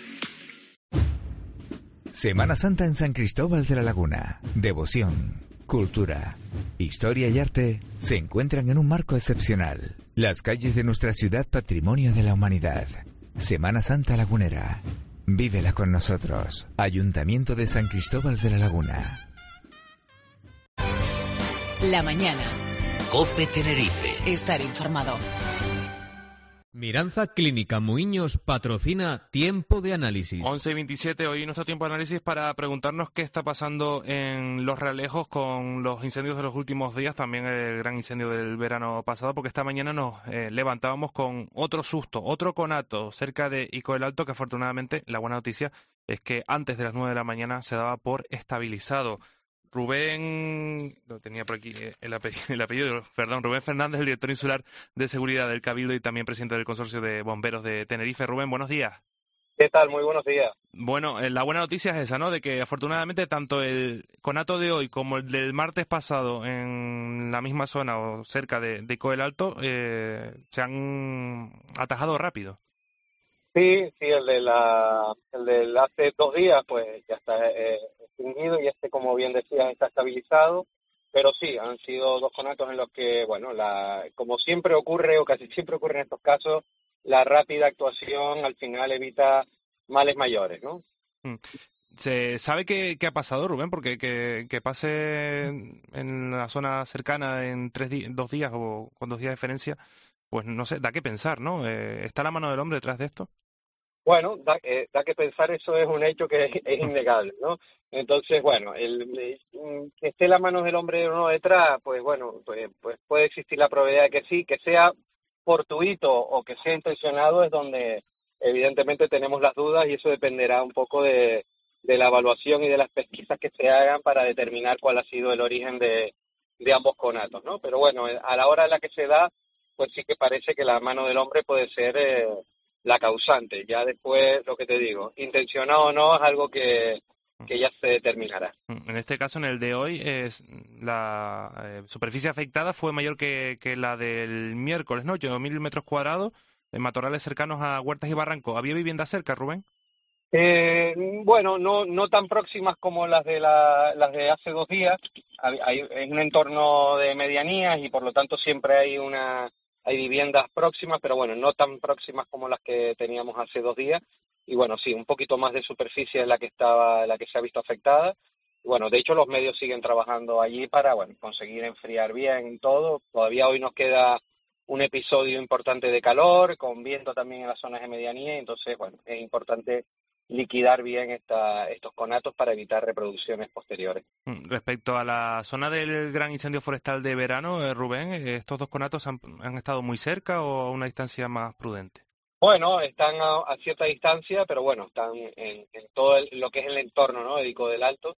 Semana Santa en San Cristóbal de la Laguna. Devoción, cultura, historia y arte se encuentran en un marco excepcional. Las calles de nuestra ciudad, patrimonio de la humanidad. Semana Santa Lagunera. Vívela con nosotros. Ayuntamiento de San Cristóbal de la Laguna. La mañana. COPE Tenerife. Estar informado. Miranza Clínica Muiños patrocina Tiempo de Análisis. 11:27, hoy nuestro Tiempo de Análisis para preguntarnos qué está pasando en Los Realejos con los incendios de los últimos días, también el gran incendio del verano pasado, porque esta mañana nos levantábamos con otro susto, otro conato cerca de Ico del Alto, que afortunadamente la buena noticia es que antes de las 9 de la mañana se daba por estabilizado. Rubén, lo tenía por aquí el apellido, perdón, Rubén Fernández, el director insular de seguridad del Cabildo y también presidente del Consorcio de Bomberos de Tenerife. Rubén, buenos días. ¿Qué tal? Muy buenos días. Bueno, la buena noticia es esa, ¿no? De que afortunadamente tanto el conato de hoy como el del martes pasado en la misma zona o cerca de Ico del Alto se han atajado rápido. Sí, el de hace 2 días pues ya está extinguido y como bien decías, está estabilizado, pero sí, han sido 2 conatos en los que, bueno, como siempre ocurre o casi siempre ocurre en estos casos, la rápida actuación al final evita males mayores, ¿no? ¿Se sabe qué ha pasado, Rubén? Porque que pase en la zona cercana en 2 días o con 2 días de diferencia, pues no sé, da que pensar, ¿no? ¿Está la mano del hombre detrás de esto? Bueno, da que pensar, eso es un hecho que es innegable, ¿no? Entonces, bueno, que esté la mano del hombre o no detrás, pues bueno, pues puede existir la probabilidad de que sí, que sea fortuito o que sea intencionado es donde evidentemente tenemos las dudas y eso dependerá un poco de la evaluación y de las pesquisas que se hagan para determinar cuál ha sido el origen de ambos conatos, ¿no? Pero bueno, a la hora en la que se da, pues sí que parece que la mano del hombre puede ser la causante. Ya después, lo que te digo, intencionado o no, es algo que ya se determinará. En este caso, en el de hoy, la superficie afectada fue mayor que la del miércoles, ¿no? 8.000 metros cuadrados en matorrales cercanos a huertas y barrancos. ¿Había viviendas cerca, Rubén? Bueno, no tan próximas como las de hace 2 días. Es un entorno de medianías y por lo tanto siempre hay viviendas próximas, pero bueno, no tan próximas como las que teníamos hace 2 días. Y bueno, sí, un poquito más de superficie es la que se ha visto afectada. Y bueno, de hecho los medios siguen trabajando allí para, bueno, conseguir enfriar bien todo. Todavía hoy nos queda un episodio importante de calor, con viento también en las zonas de medianía, entonces, bueno, es importante liquidar bien estos conatos para evitar reproducciones posteriores. Respecto a la zona del gran incendio forestal de verano, Rubén, ¿estos 2 conatos han estado muy cerca o a una distancia más prudente? Bueno, están a cierta distancia, pero bueno, están en todo lo que es el entorno, ¿no?, de Ico del Alto.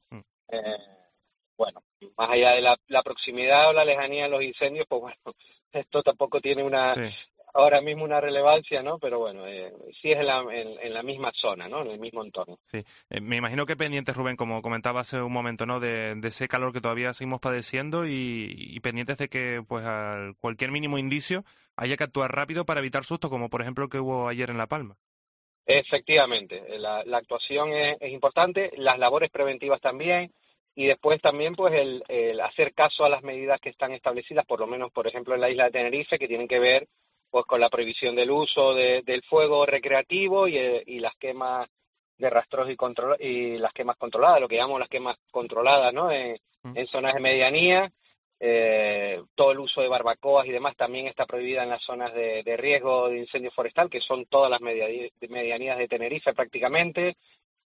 Bueno, más allá de la proximidad o la lejanía de los incendios, pues bueno, esto tampoco tiene ahora mismo una relevancia, ¿no? Pero bueno, sí es en la misma zona, ¿no? En el mismo entorno. Sí, me imagino que pendientes, Rubén, como comentaba hace un momento, ¿no? De ese calor que todavía seguimos padeciendo y pendientes de que, pues, a cualquier mínimo indicio haya que actuar rápido para evitar sustos, como por ejemplo el que hubo ayer en La Palma. Efectivamente, la actuación es importante, las labores preventivas también, y después también pues el hacer caso a las medidas que están establecidas, por lo menos, por ejemplo, en la isla de Tenerife, que tienen que ver pues con la prohibición del uso del fuego recreativo y las quemas de rastros y las quemas controladas, lo que llamamos las quemas controladas, ¿no? En zonas de medianía. Todo el uso de barbacoas y demás también está prohibida en las zonas de riesgo de incendio forestal, que son todas las medianías de Tenerife prácticamente.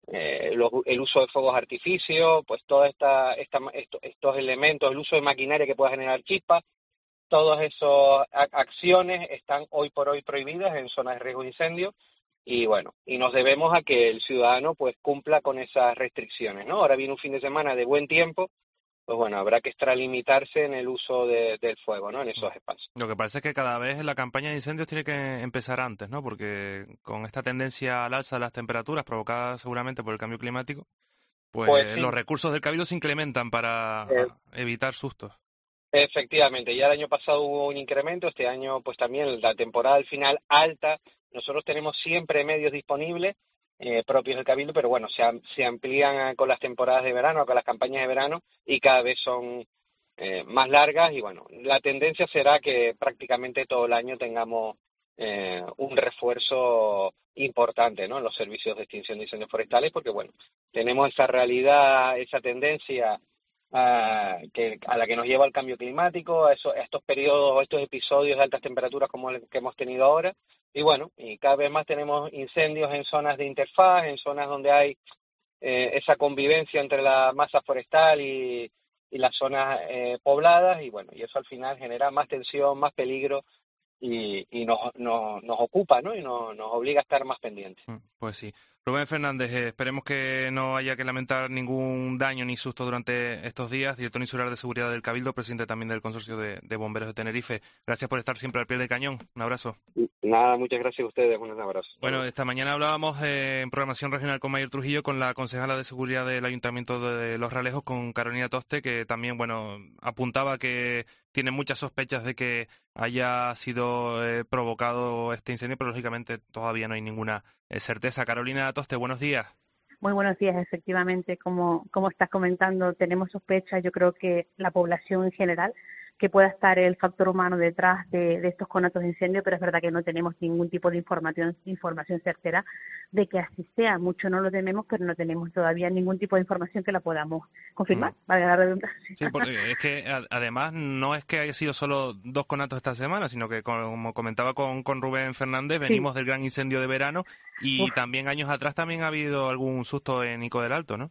El uso de fuegos artificios, pues todos estos elementos, el uso de maquinaria que pueda generar chispas, todas esas acciones están hoy por hoy prohibidas en zonas de riesgo de incendio y bueno, y nos debemos a que el ciudadano pues cumpla con esas restricciones, ¿no? Ahora viene un fin de semana de buen tiempo, pues bueno, habrá que extralimitarse en el uso del fuego, ¿no? En esos espacios. Lo que parece es que cada vez la campaña de incendios tiene que empezar antes, ¿no? Porque con esta tendencia al alza de las temperaturas provocada seguramente por el cambio climático, pues sí, los recursos del Cabildo se incrementan para evitar sustos. Efectivamente, ya el año pasado hubo un incremento, este año pues también la temporada al final alta, nosotros tenemos siempre medios disponibles propios del Cabildo, pero bueno, se amplían con las temporadas de verano, con las campañas de verano y cada vez son más largas y bueno, la tendencia será que prácticamente todo el año tengamos un refuerzo importante, ¿no?, en los servicios de extinción de incendios forestales, porque bueno, tenemos esa realidad, esa tendencia a la que nos lleva el cambio climático, a estos periodos, estos episodios de altas temperaturas como el que hemos tenido ahora, y bueno, y cada vez más tenemos incendios en zonas de interfaz, en zonas donde hay esa convivencia entre la masa forestal y las zonas pobladas, y bueno, y eso al final genera más tensión, más peligro, y nos ocupa, ¿no?, y nos obliga a estar más pendientes. Pues sí. Rubén Fernández, esperemos que no haya que lamentar ningún daño ni susto durante estos días. Director insular de Seguridad del Cabildo, presidente también del Consorcio de Bomberos de Tenerife. Gracias por estar siempre al pie del cañón. Un abrazo. Nada, muchas gracias a ustedes. Un abrazo. Bueno, esta mañana hablábamos en programación regional con Mayer Trujillo, con la concejala de Seguridad del Ayuntamiento de Los Realejos, con Carolina Toste, que también, bueno, apuntaba que tiene muchas sospechas de que haya sido provocado este incendio, pero lógicamente todavía no hay ninguna certeza. Carolina Toste, buenos días. Muy buenos días, efectivamente, como estás comentando, tenemos sospechas, yo creo que la población en general, que pueda estar el factor humano detrás de estos conatos de incendio, pero es verdad que no tenemos ningún tipo de información certera de que así sea. Mucho no lo tememos, pero no tenemos todavía ningún tipo de información que la podamos confirmar, valga la redundancia. Sí, porque es que además no es que haya sido solo 2 conatos esta semana, sino que como comentaba con Rubén Fernández, venimos del gran incendio de verano y también años atrás también ha habido algún susto en Ico del Alto, ¿no?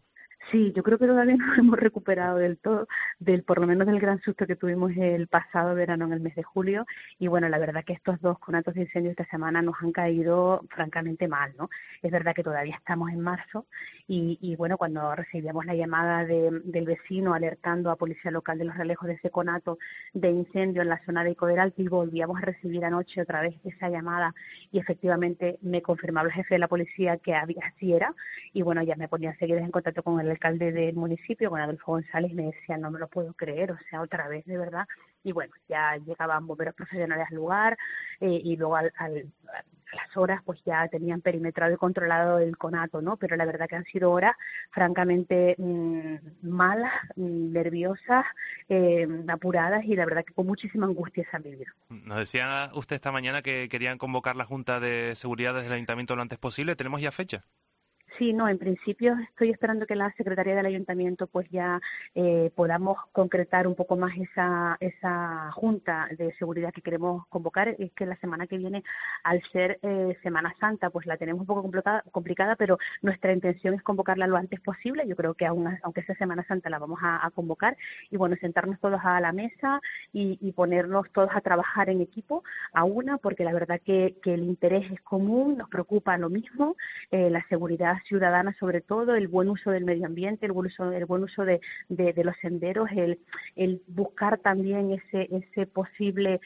Sí, yo creo que todavía no hemos recuperado del todo, por lo menos del gran susto que tuvimos el pasado verano en el mes de julio. Y bueno, la verdad que estos 2 conatos de incendio esta semana nos han caído francamente mal, ¿no? Es verdad que todavía estamos en marzo y bueno, cuando recibíamos la llamada del vecino alertando a Policía Local de Los Realejos de ese conato de incendio en la zona de Ico del Alto, y volvíamos a recibir anoche otra vez esa llamada y efectivamente me confirmaba el jefe de la policía que así era. Y bueno, ya me ponía enseguida en contacto con el alcalde del municipio, con Adolfo González, y me decía, no me lo puedo creer, o sea, otra vez, de verdad. Y bueno, ya llegaban bomberos profesionales al lugar y luego a las horas pues ya tenían perimetrado y controlado el conato, ¿no? Pero la verdad que han sido horas francamente malas, nerviosas, apuradas, y la verdad que con muchísima angustia se han vivido. Nos decía usted esta mañana que querían convocar la Junta de Seguridad desde el Ayuntamiento lo antes posible. ¿Tenemos ya fecha? Sí, no, en principio estoy esperando que la Secretaría del Ayuntamiento pues ya podamos concretar un poco más esa Junta de Seguridad que queremos convocar. Es que la semana que viene, al ser Semana Santa, pues la tenemos un poco complicada, pero nuestra intención es convocarla lo antes posible. Yo creo que aunque sea Semana Santa la vamos a convocar y bueno, sentarnos todos a la mesa y ponernos todos a trabajar en equipo a una, porque la verdad que el interés es común, nos preocupa lo mismo, la seguridad ciudadana sobre todo, el buen uso del medio ambiente, el buen uso de los senderos, el buscar también ese posible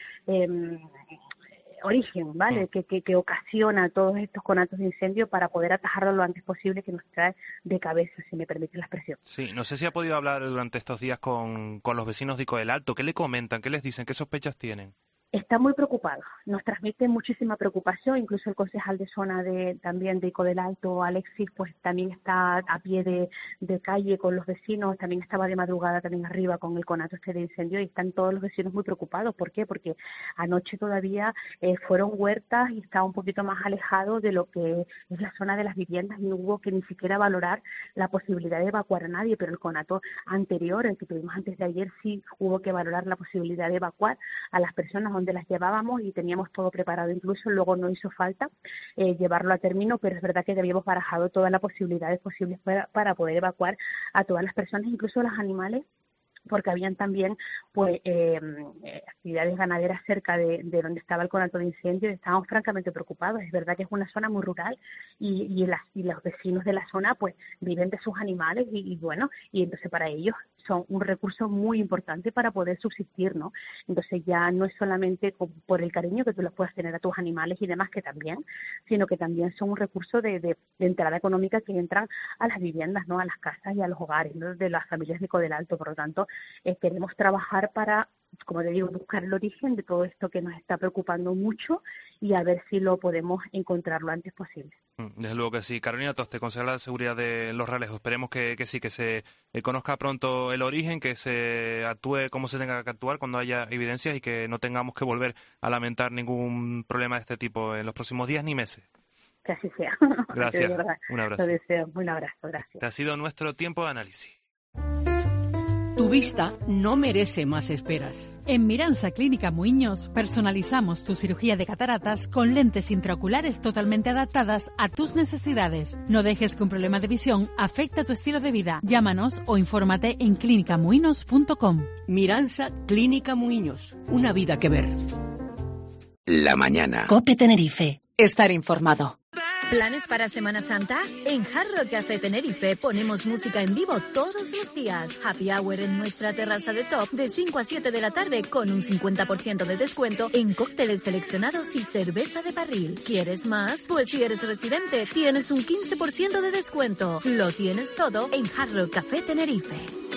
origen, ¿vale? Que ocasiona todos estos conatos de incendio para poder atajarlo lo antes posible, que nos trae de cabeza, si me permite la expresión. Sí, no sé si ha podido hablar durante estos días con los vecinos de Ico del Alto. ¿Qué le comentan? ¿Qué les dicen? ¿Qué sospechas tienen? Está muy preocupado, nos transmite muchísima preocupación, incluso el concejal de zona también de Ico del Alto, Alexis, pues también está a pie de calle con los vecinos, también estaba de madrugada también arriba con el conato de incendio, y están todos los vecinos muy preocupados. ¿Por qué? Porque anoche todavía fueron huertas y estaba un poquito más alejado de lo que es la zona de las viviendas, y no hubo que ni siquiera valorar la posibilidad de evacuar a nadie, pero el conato anterior, el que tuvimos antes de ayer, sí hubo que valorar la posibilidad de evacuar a las personas donde las llevábamos y teníamos todo preparado. Incluso luego no hizo falta llevarlo a término, pero es verdad que habíamos barajado todas las posibilidades posibles para poder evacuar a todas las personas, incluso los animales, porque habían también pues actividades ganaderas cerca de donde estaba el conato de incendio, y estábamos francamente preocupados. Es verdad que es una zona muy rural y los vecinos de la zona pues viven de sus animales y bueno, y entonces para ellos son un recurso muy importante para poder subsistir, ¿no? Entonces ya no es solamente por el cariño que tú les puedas tener a tus animales y demás, que también, sino que también son un recurso de entrada económica que entran a las viviendas, ¿no? A las casas y a los hogares, ¿no? De las familias de Ico del Alto. Por lo tanto, queremos trabajar para, como te digo, buscar el origen de todo esto que nos está preocupando mucho y a ver si lo podemos encontrar lo antes posible. Desde luego que sí. Carolina Toste, consejera de Seguridad de Los Realejos. Esperemos que sí, que se conozca pronto el origen, que se actúe como se tenga que actuar cuando haya evidencias y que no tengamos que volver a lamentar ningún problema de este tipo en los próximos días ni meses. Que así sea. Gracias. Un abrazo. Lo deseo. Un abrazo. Gracias. Este ha sido nuestro tiempo de análisis. Tu vista no merece más esperas. En Miransa Clínica Muiños personalizamos tu cirugía de cataratas con lentes intraoculares totalmente adaptadas a tus necesidades. No dejes que un problema de visión afecte tu estilo de vida. Llámanos o infórmate en clinicamuinos.com. Miransa Clínica Muiños. Una vida que ver. La mañana. COPE Tenerife. Estar informado. ¿Planes para Semana Santa? En Hard Rock Café Tenerife ponemos música en vivo todos los días. Happy Hour en nuestra terraza de top de 5 a 7 de la tarde con un 50% de descuento en cócteles seleccionados y cerveza de barril. ¿Quieres más? Pues si eres residente, tienes un 15% de descuento. Lo tienes todo en Hard Rock Café Tenerife.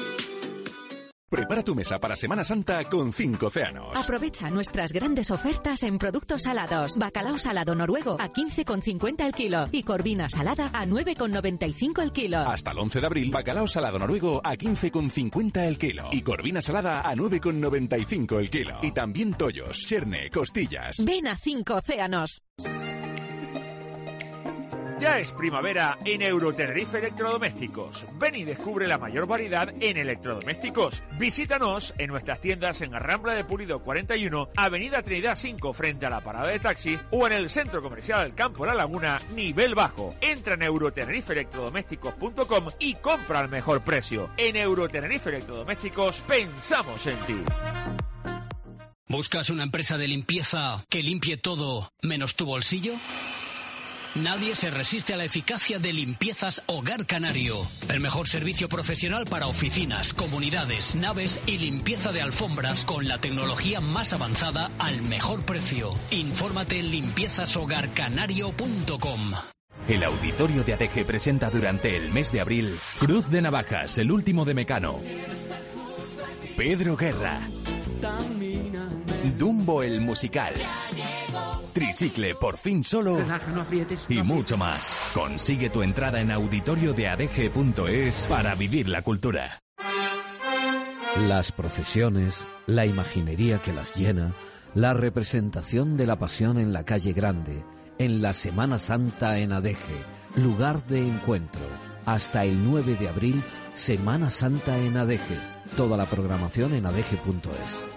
Prepara tu mesa para Semana Santa con 5 Océanos. Aprovecha nuestras grandes ofertas en productos salados. Bacalao salado noruego a 15,50 el kilo y corvina salada a 9,95 el kilo. Hasta el 11 de abril, bacalao salado noruego a 15,50 el kilo y corvina salada a 9,95 el kilo. Y también tollos, cherne, costillas. Ven a 5 Océanos. Ya es primavera en Eurotenerife Electrodomésticos. Ven y descubre la mayor variedad en electrodomésticos. Visítanos en nuestras tiendas en Rambla de Pulido 41, Avenida Trinidad 5 frente a la parada de taxi o en el Centro Comercial Campo La Laguna, nivel bajo. Entra en euroteniferelectrodomésticos.com y compra al mejor precio. En Eurotenerife Electrodomésticos pensamos en ti. ¿Buscas una empresa de limpieza que limpie todo menos tu bolsillo? Nadie se resiste a la eficacia de Limpiezas Hogar Canario. El mejor servicio profesional para oficinas, comunidades, naves y limpieza de alfombras con la tecnología más avanzada al mejor precio. Infórmate en limpiezashogarcanario.com. El Auditorio de ADG presenta durante el mes de abril Cruz de Navajas, el último de Mecano. Pedro Guerra. Dumbo el musical. Tricicle por fin solo. Y mucho más. Consigue tu entrada en auditoriodeadg.es para vivir la cultura. Las procesiones, la imaginería que las llena, la representación de la pasión en la calle Grande, en la Semana Santa en Adeje, lugar de encuentro. Hasta el 9 de abril, Semana Santa en Adeje. Toda la programación en adeje.es.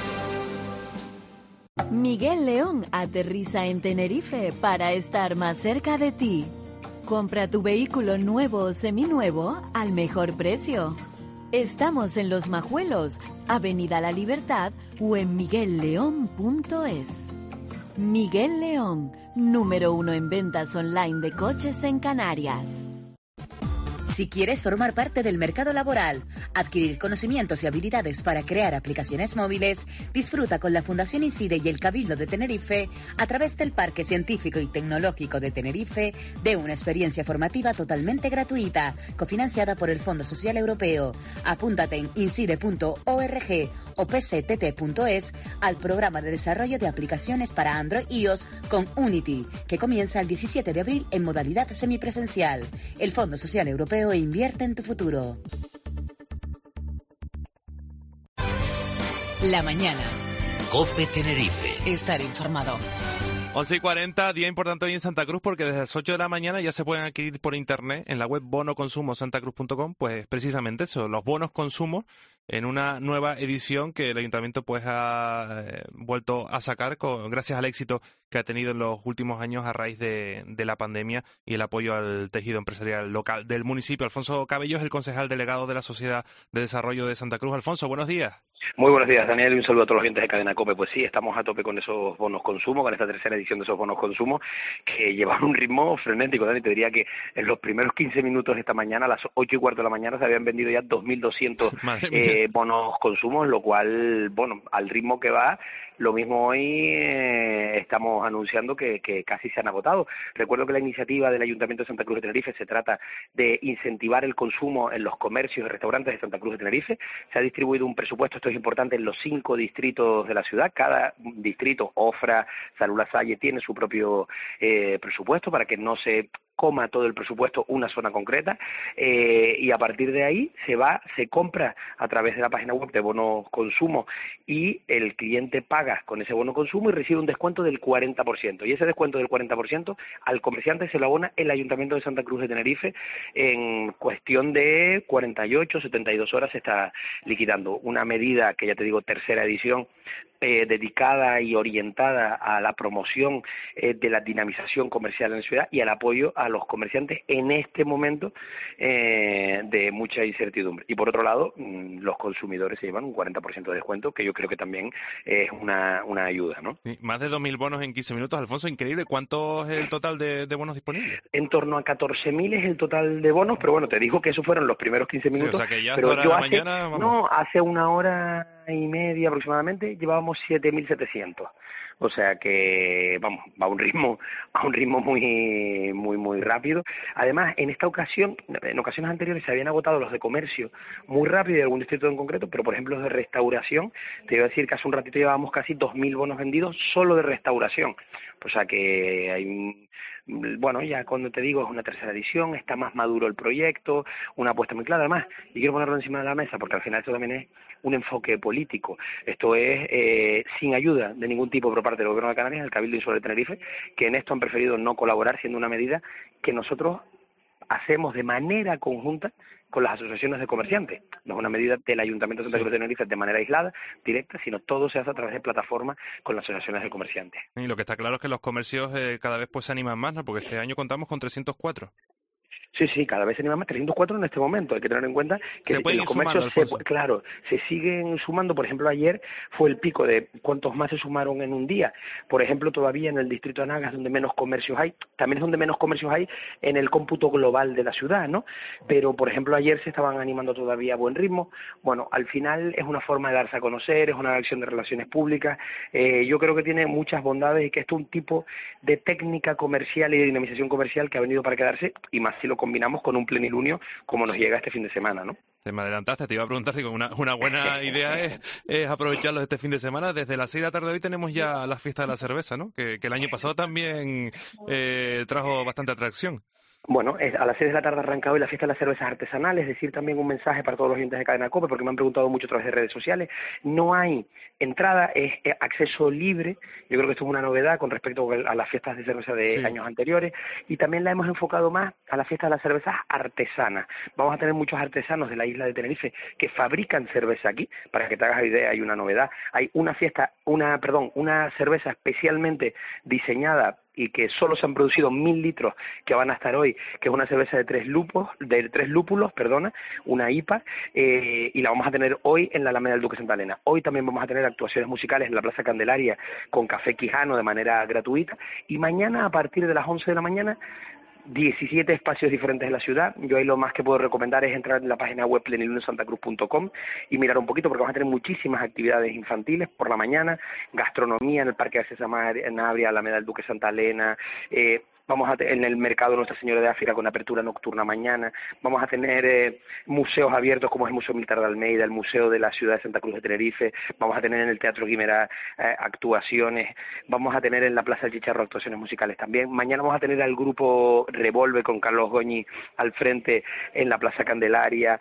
Miguel León aterriza en Tenerife para estar más cerca de ti. Compra tu vehículo nuevo o seminuevo al mejor precio. Estamos en Los Majuelos, Avenida La Libertad o en miguelleón.es. Miguel León, número 1 en ventas online de coches en Canarias. Si quieres formar parte del mercado laboral, adquirir conocimientos y habilidades para crear aplicaciones móviles, disfruta con la Fundación INCIDE y el Cabildo de Tenerife, a través del Parque Científico y Tecnológico de Tenerife, de una experiencia formativa totalmente gratuita, cofinanciada por el Fondo Social Europeo. Apúntate en incide.org o pctt.es al programa de desarrollo de aplicaciones para Android y iOS con Unity, que comienza el 17 de abril en modalidad semipresencial. El Fondo Social Europeo invierte en tu futuro. La mañana. COPE Tenerife. Estar informado. 11:40, día importante hoy en Santa Cruz porque desde las 8 de la mañana ya se pueden adquirir por internet en la web bonoconsumosantacruz.com, pues precisamente eso, los bonos consumo en una nueva edición que el Ayuntamiento pues ha vuelto a sacar gracias al éxito que ha tenido en los últimos años a raíz de la pandemia y el apoyo al tejido empresarial local del municipio. Alfonso Cabello es el concejal delegado de la Sociedad de Desarrollo de Santa Cruz. Alfonso, buenos días. Muy buenos días, Daniel, y un saludo a todos los oyentes de Cadena COPE. Pues sí, estamos a tope con esos bonos consumo, con esta tercera edición de esos bonos consumo, que llevan un ritmo frenético, Dani. Te diría que en los primeros 15 minutos de esta mañana, a las 8:15 de la mañana, se habían vendido ya 2.200 bonos consumo, lo cual, bueno, al ritmo que va, lo mismo hoy estamos anunciando que casi se han agotado. Recuerdo que la iniciativa del Ayuntamiento de Santa Cruz de Tenerife se trata de incentivar el consumo en los comercios y restaurantes de Santa Cruz de Tenerife. Se ha distribuido un presupuesto, esto es importante, en los 5 distritos de la ciudad. Cada distrito, Ofra, Salud La Salle, tiene su propio presupuesto para que no se coma todo el presupuesto una zona concreta, y a partir de ahí se compra a través de la página web de bono consumo y el cliente paga con ese bono consumo y recibe un descuento del 40%. Y ese descuento del 40% al comerciante se lo abona el Ayuntamiento de Santa Cruz de Tenerife en cuestión de 48, 72 horas se está liquidando. Una medida que ya te digo, tercera edición, dedicada y orientada a la promoción de la dinamización comercial en la ciudad y al apoyo a los comerciantes en este momento de mucha incertidumbre. Y por otro lado, los consumidores se llevan un 40% de descuento, que yo creo que también es una ayuda, ¿no? Sí, más de 2.000 bonos en 15 minutos, Alfonso, increíble. ¿Cuánto es el total de bonos disponibles? En torno a 14.000 es el total de bonos, pero bueno, te digo que esos fueron los primeros 15 minutos. Sí, o sea que ya pero hasta la mañana, vamos. No, hace una hora y media aproximadamente llevábamos 7.700. O sea que, vamos, va a un ritmo muy rápido. Además, en esta ocasión, en ocasiones anteriores se habían agotado los de comercio muy rápido de algún distrito en concreto, pero por ejemplo los de restauración, te iba a decir que hace un ratito llevábamos casi 2.000 bonos vendidos solo de restauración. O sea que hay bueno, ya cuando te digo es una tercera edición, está más maduro el proyecto, una apuesta muy clara además, y quiero ponerlo encima de la mesa porque al final esto también es un enfoque político. Esto es sin ayuda de ningún tipo por parte del Gobierno de Canarias, el Cabildo Insular de Tenerife, que en esto han preferido no colaborar, siendo una medida que nosotros hacemos de manera conjunta con las asociaciones de comerciantes. No es una medida del Ayuntamiento de Santa Cruz de Tenerife de manera aislada, directa, sino todo se hace a través de plataformas con las asociaciones de comerciantes. Y lo que está claro es que los comercios cada vez pues se animan más, ¿no? Porque este año contamos con 304. Sí, cada vez se animan más, 304 en este momento. Hay que tener en cuenta que los comercios, se siguen sumando. Por ejemplo, ayer fue el pico de cuántos más se sumaron en un día. Por ejemplo, todavía en el distrito de Anaga es donde menos comercios hay. También es donde menos comercios hay en el cómputo global de la ciudad, ¿no? Pero, por ejemplo, ayer se estaban animando todavía a buen ritmo. Bueno, al final es una forma de darse a conocer, es una acción de relaciones públicas. Yo creo que tiene muchas bondades y que esto es un tipo de técnica comercial y de dinamización comercial que ha venido para quedarse, y más si lo combinamos con un plenilunio como nos llega este fin de semana, ¿no? Te me adelantaste, te iba a preguntar si una buena idea es aprovecharlo este fin de semana. Desde las 6 de la tarde de hoy tenemos ya la fiesta de la cerveza, ¿no? Que el año pasado también trajo bastante atracción. Bueno, a las 6 de la tarde arranca hoy la fiesta de las cervezas artesanales, es decir, también un mensaje para todos los oyentes de Cadena COPE, porque me han preguntado mucho a través de redes sociales. No hay entrada, es acceso libre. Yo creo que esto es una novedad con respecto a las fiestas de cerveza de años anteriores, y también la hemos enfocado más a la fiesta de las cervezas artesanas. Vamos a tener muchos artesanos de la isla de Tenerife que fabrican cerveza aquí. Para que te hagas idea, hay una novedad. Hay una cerveza especialmente diseñada y que solo se han producido 1.000 litros que van a estar hoy, que es una cerveza de tres lúpulos, una IPA, y la vamos a tener hoy en la Alameda del Duque Santa Elena. Hoy también vamos a tener actuaciones musicales en la Plaza Candelaria con Café Quijano de manera gratuita, y mañana a partir de las 11 de la mañana 17 espacios diferentes en la ciudad. Yo ahí lo más que puedo recomendar es entrar en la página web pleniluniosantacruz.com y mirar un poquito, porque vamos a tener muchísimas actividades infantiles por la mañana, gastronomía en el Parque de César Navia, Alameda del Duque Santa Elena, vamos a en el mercado Nuestra Señora de África con apertura nocturna mañana. Vamos a tener museos abiertos como es el Museo Militar de Almeida, el Museo de la Ciudad de Santa Cruz de Tenerife. Vamos a tener en el Teatro Guimerá actuaciones. Vamos a tener en la Plaza del Chicharro actuaciones musicales también. Mañana vamos a tener al grupo Revolve con Carlos Goñi al frente en la Plaza Candelaria.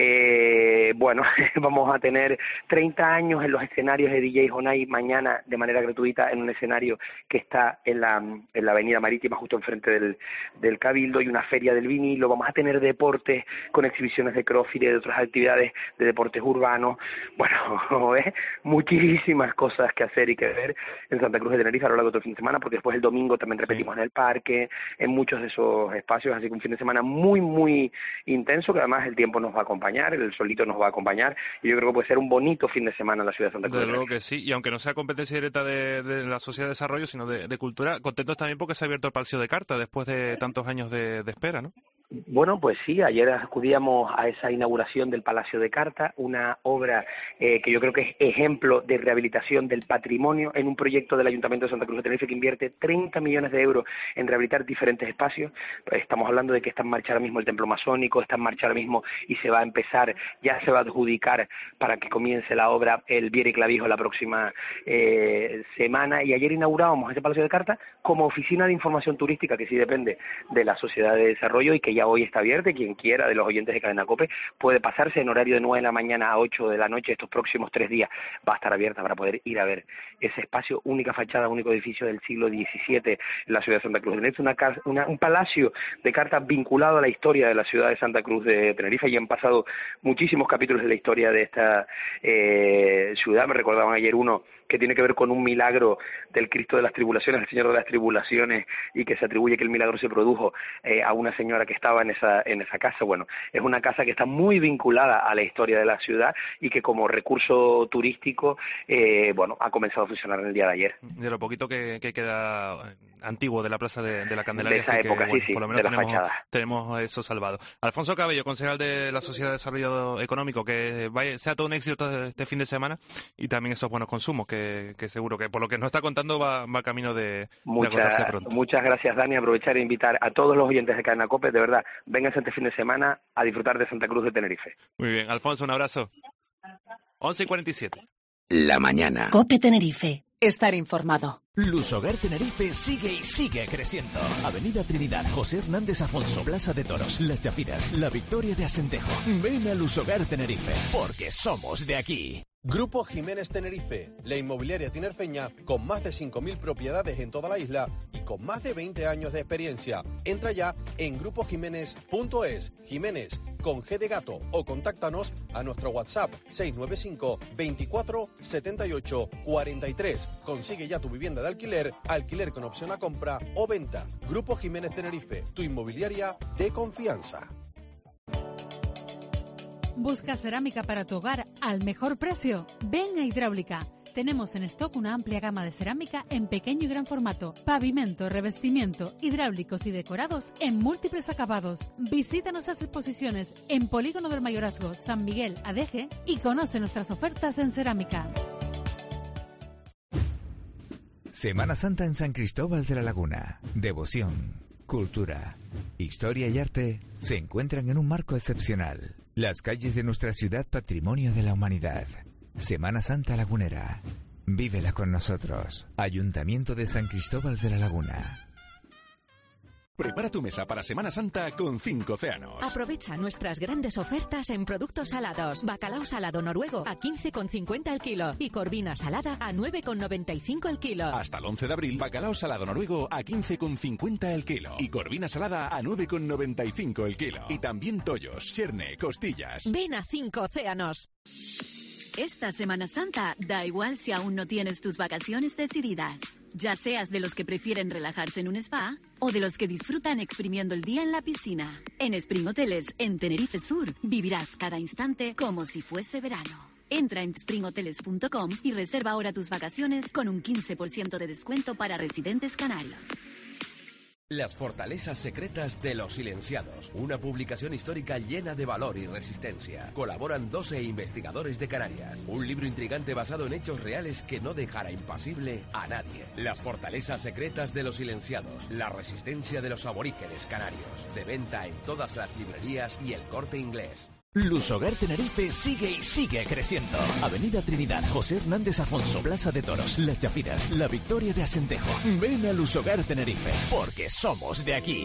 Bueno, vamos a tener 30 años en los escenarios de DJ Jonay mañana de manera gratuita en un escenario que está en la Avenida Marítima, justo enfrente del Cabildo, y una feria del vinilo. Vamos a tener deportes con exhibiciones de crossfit y de otras actividades de deportes urbanos. Bueno, muchísimas cosas que hacer y que ver en Santa Cruz de Tenerife a lo largo de todo el fin de semana, porque después el domingo también repetimos en el parque, en muchos de esos espacios, así que un fin de semana muy, muy intenso, que además el tiempo nos va a acompañar, el solito nos va a acompañar, y yo creo que puede ser un bonito fin de semana en la ciudad de Santa Cruz. Desde luego que sí, y aunque no sea competencia directa de la Sociedad de Desarrollo, sino de cultura, contentos también porque se ha abierto el Palacio de Carta después de tantos años de espera, ¿no? Bueno, pues sí, ayer acudíamos a esa inauguración del Palacio de Carta, una obra que yo creo que es ejemplo de rehabilitación del patrimonio en un proyecto del Ayuntamiento de Santa Cruz de Tenerife que invierte 30 millones de euros en rehabilitar diferentes espacios. Estamos hablando de que está en marcha ahora mismo el Templo Masónico, está en marcha ahora mismo y se va a empezar, ya se va a adjudicar para que comience la obra el Viera y Clavijo la próxima semana, y ayer inaugurábamos ese Palacio de Carta como oficina de información turística que sí depende de la Sociedad de Desarrollo y que ya hoy está abierta, y quien quiera de los oyentes de Cadena COPE puede pasarse en horario de 9 de la mañana a 8 de la noche estos próximos 3 días. Va a estar abierta para poder ir a ver ese espacio, única fachada, único edificio del siglo XVII en la ciudad de Santa Cruz de Tenerife, un palacio de cartas vinculado a la historia de la ciudad de Santa Cruz de Tenerife, y han pasado muchísimos capítulos de la historia de esta ciudad. Me recordaban ayer uno que tiene que ver con un milagro del Cristo de las Tribulaciones, el Señor de las Tribulaciones, y que se atribuye que el milagro se produjo a una señora que estaba en esa casa. Bueno, es una casa que está muy vinculada a la historia de la ciudad y que como recurso turístico, bueno, ha comenzado a funcionar en el día de ayer. De lo poquito que queda antiguo de la Plaza de la Candelaria. De esa época, que, bueno, sí, por lo menos de la fachada. Tenemos eso salvado. Alfonso Cabello, concejal de la Sociedad de Desarrollo Económico, que sea todo un éxito este fin de semana, y también esos buenos consumos que seguro que por lo que nos está contando va camino de agotarse pronto. Muchas gracias, Dani. Aprovechar e invitar a todos los oyentes de Cadena COPE, de verdad, vengan este fin de semana a disfrutar de Santa Cruz de Tenerife. Muy bien, Alfonso, un abrazo. 11:47. La mañana. COPE Tenerife. Estar informado. Lusogar Tenerife sigue y sigue creciendo. Avenida Trinidad, José Hernández Afonso, Plaza de Toros, Las Chafiras, La Victoria de Asentejo. Ven a Lusogar Tenerife, porque somos de aquí. Grupo Jiménez Tenerife, la inmobiliaria tinerfeña con más de 5.000 propiedades en toda la isla y con más de 20 años de experiencia. Entra ya en grupojiménez.es, Jiménez con G de gato, o contáctanos a nuestro WhatsApp 695 24 78 43. Consigue ya tu vivienda de alquiler con opción a compra o venta. Grupo Jiménez Tenerife, tu inmobiliaria de confianza. Busca cerámica para tu hogar al mejor precio. Ven a Hidráulica. Tenemos en stock una amplia gama de cerámica en pequeño y gran formato, pavimento, revestimiento, hidráulicos y decorados en múltiples acabados. Visita nuestras exposiciones en Polígono del Mayorazgo, San Miguel, Adeje, y conoce nuestras ofertas en cerámica. Semana Santa en San Cristóbal de la Laguna. Devoción, cultura, historia y arte se encuentran en un marco excepcional. Las calles de nuestra ciudad, patrimonio de la humanidad. Semana Santa Lagunera. Vívela con nosotros. Ayuntamiento de San Cristóbal de la Laguna. Prepara tu mesa para Semana Santa con 5 Océanos. Aprovecha nuestras grandes ofertas en productos salados. Bacalao salado noruego a 15,50 el kilo y corvina salada a 9,95 el kilo. Hasta el 11 de abril, bacalao salado noruego a 15,50 el kilo y corvina salada a 9,95 el kilo. Y también tollos, cherne, costillas. Ven a 5 Océanos. Esta Semana Santa, da igual si aún no tienes tus vacaciones decididas. Ya seas de los que prefieren relajarse en un spa o de los que disfrutan exprimiendo el día en la piscina. En Spring Hoteles, en Tenerife Sur, vivirás cada instante como si fuese verano. Entra en springhoteles.com y reserva ahora tus vacaciones con un 15% de descuento para residentes canarios. Las fortalezas secretas de los silenciados. Una publicación histórica llena de valor y resistencia. Colaboran 12 investigadores de Canarias. Un libro intrigante basado en hechos reales que no dejará impasible a nadie. Las fortalezas secretas de los silenciados. La resistencia de los aborígenes canarios. De venta en todas las librerías y El Corte Inglés. Lusogar Tenerife sigue y sigue creciendo. Avenida Trinidad, José Hernández Afonso, Plaza de Toros, Las Chafiras, La Victoria de Asentejo. Ven a Lusogar Tenerife, porque somos de aquí.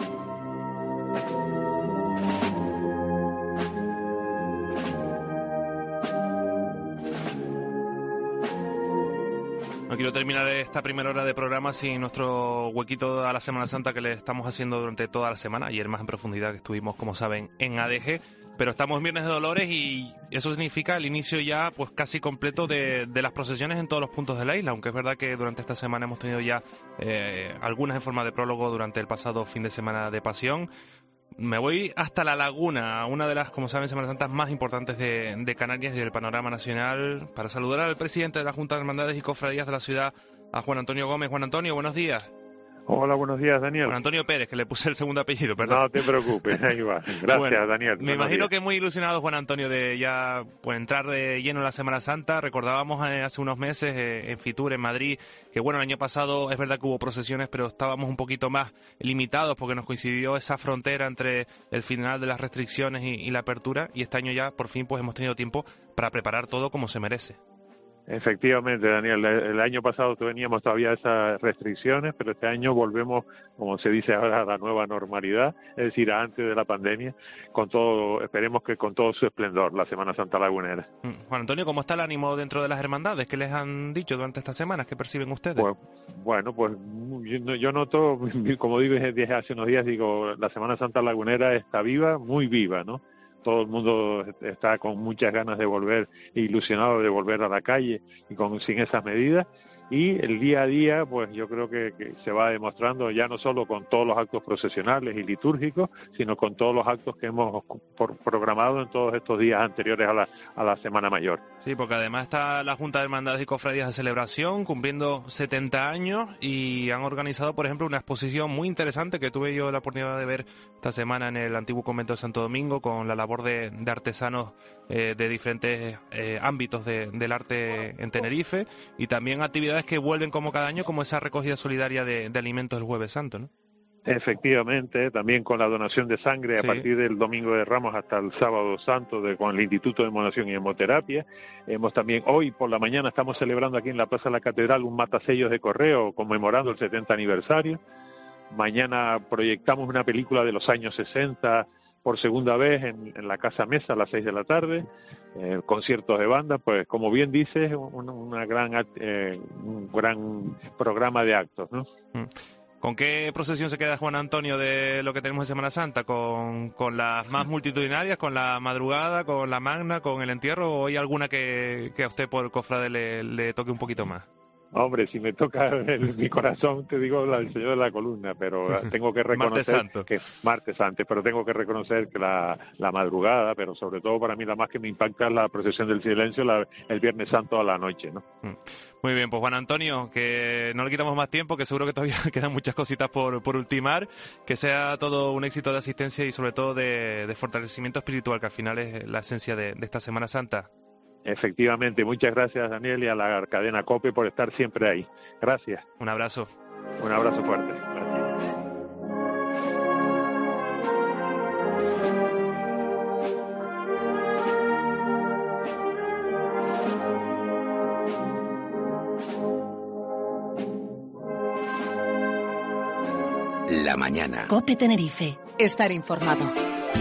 No quiero terminar esta primera hora de programa sin nuestro huequito a la Semana Santa que le estamos haciendo durante toda la semana. Ayer más en profundidad, que estuvimos, como saben, en ADG. Pero estamos en Viernes de Dolores y eso significa el inicio ya pues casi completo de las procesiones en todos los puntos de la isla, aunque es verdad que durante esta semana hemos tenido ya algunas en forma de prólogo durante el pasado fin de semana de Pasión. Me voy hasta La Laguna, una de las, como saben, Semanas Santas más importantes de Canarias y del panorama nacional, para saludar al presidente de la Junta de Hermandades y Cofradías de la ciudad, a Juan Antonio Gómez. Juan Antonio, buenos días. Hola, buenos días, Daniel. Juan Antonio Pérez, que le puse el segundo apellido, perdón. No te preocupes, ahí va. Gracias, bueno, Daniel. Me imagino que muy ilusionado, Juan Antonio, de ya pues entrar de lleno en la Semana Santa. Recordábamos hace unos meses en Fitur, en Madrid, que bueno, el año pasado es verdad que hubo procesiones, pero estábamos un poquito más limitados porque nos coincidió esa frontera entre el final de las restricciones y la apertura, y este año ya por fin pues hemos tenido tiempo para preparar todo como se merece. Efectivamente, Daniel, el año pasado teníamos todavía esas restricciones, pero este año volvemos, como se dice ahora, a la nueva normalidad, es decir, a antes de la pandemia, con todo, esperemos que con todo su esplendor, la Semana Santa Lagunera. Juan Antonio, ¿cómo está el ánimo dentro de las hermandades? ¿Qué les han dicho durante estas semanas? ¿Qué perciben ustedes? Pues, bueno, pues yo noto, como dije hace unos días, digo, la Semana Santa Lagunera está viva, muy viva, ¿no? Todo el mundo está con muchas ganas de volver, ilusionado de volver a la calle y sin esas medidas. Y el día a día, pues yo creo que se va demostrando ya no solo con todos los actos procesionales y litúrgicos, sino con todos los actos que hemos programado en todos estos días anteriores a la Semana Mayor. Sí, porque además está la Junta de Hermandades y Cofradías de Celebración cumpliendo 70 años y han organizado, por ejemplo, una exposición muy interesante que tuve yo la oportunidad de ver esta semana en el antiguo convento de Santo Domingo, con la labor de artesanos de diferentes ámbitos del arte en Tenerife, y también actividades que vuelven como cada año, como esa recogida solidaria de alimentos el Jueves Santo, ¿no? Efectivamente, también con la donación de sangre a partir del Domingo de Ramos hasta el Sábado Santo con el Instituto de Hemodonación y Hemoterapia. Hemos también, hoy por la mañana estamos celebrando aquí en la Plaza de la Catedral un matasellos de correo conmemorando el 70 aniversario. Mañana proyectamos una película de los años 60 por segunda vez en la Casa Mesa a las 6 de la tarde, conciertos de banda, pues como bien dices, un gran programa de actos, ¿no? ¿Con qué procesión se queda Juan Antonio de lo que tenemos en Semana Santa? ¿Con las más multitudinarias, con la madrugada, con la magna, con el entierro, o hay alguna que a usted por cofrade le toque un poquito más? Hombre, si me toca mi corazón, te digo el Señor de la Columna, pero tengo que reconocer que Martes Santo, pero tengo que reconocer que la madrugada, pero sobre todo para mí la más que me impacta es la procesión del silencio el Viernes Santo a la noche, ¿no? Muy bien, pues Juan Antonio, que no le quitamos más tiempo, que seguro que todavía quedan muchas cositas por ultimar, que sea todo un éxito de asistencia y sobre todo de fortalecimiento espiritual, que al final es la esencia de esta Semana Santa. Efectivamente, muchas gracias Daniel y a la cadena COPE por estar siempre ahí. Gracias. Un abrazo. Un abrazo fuerte. La mañana. COPE Tenerife. Estar informado.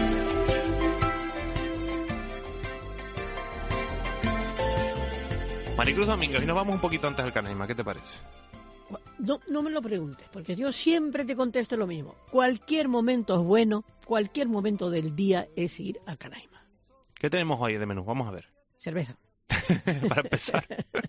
Maricruz Domínguez, y nos vamos un poquito antes al Canaima, ¿qué te parece? No me lo preguntes, porque yo siempre te contesto lo mismo. Cualquier momento es bueno, cualquier momento del día es ir a Canaima. ¿Qué tenemos hoy de menú? Vamos a ver. Cerveza. Para empezar.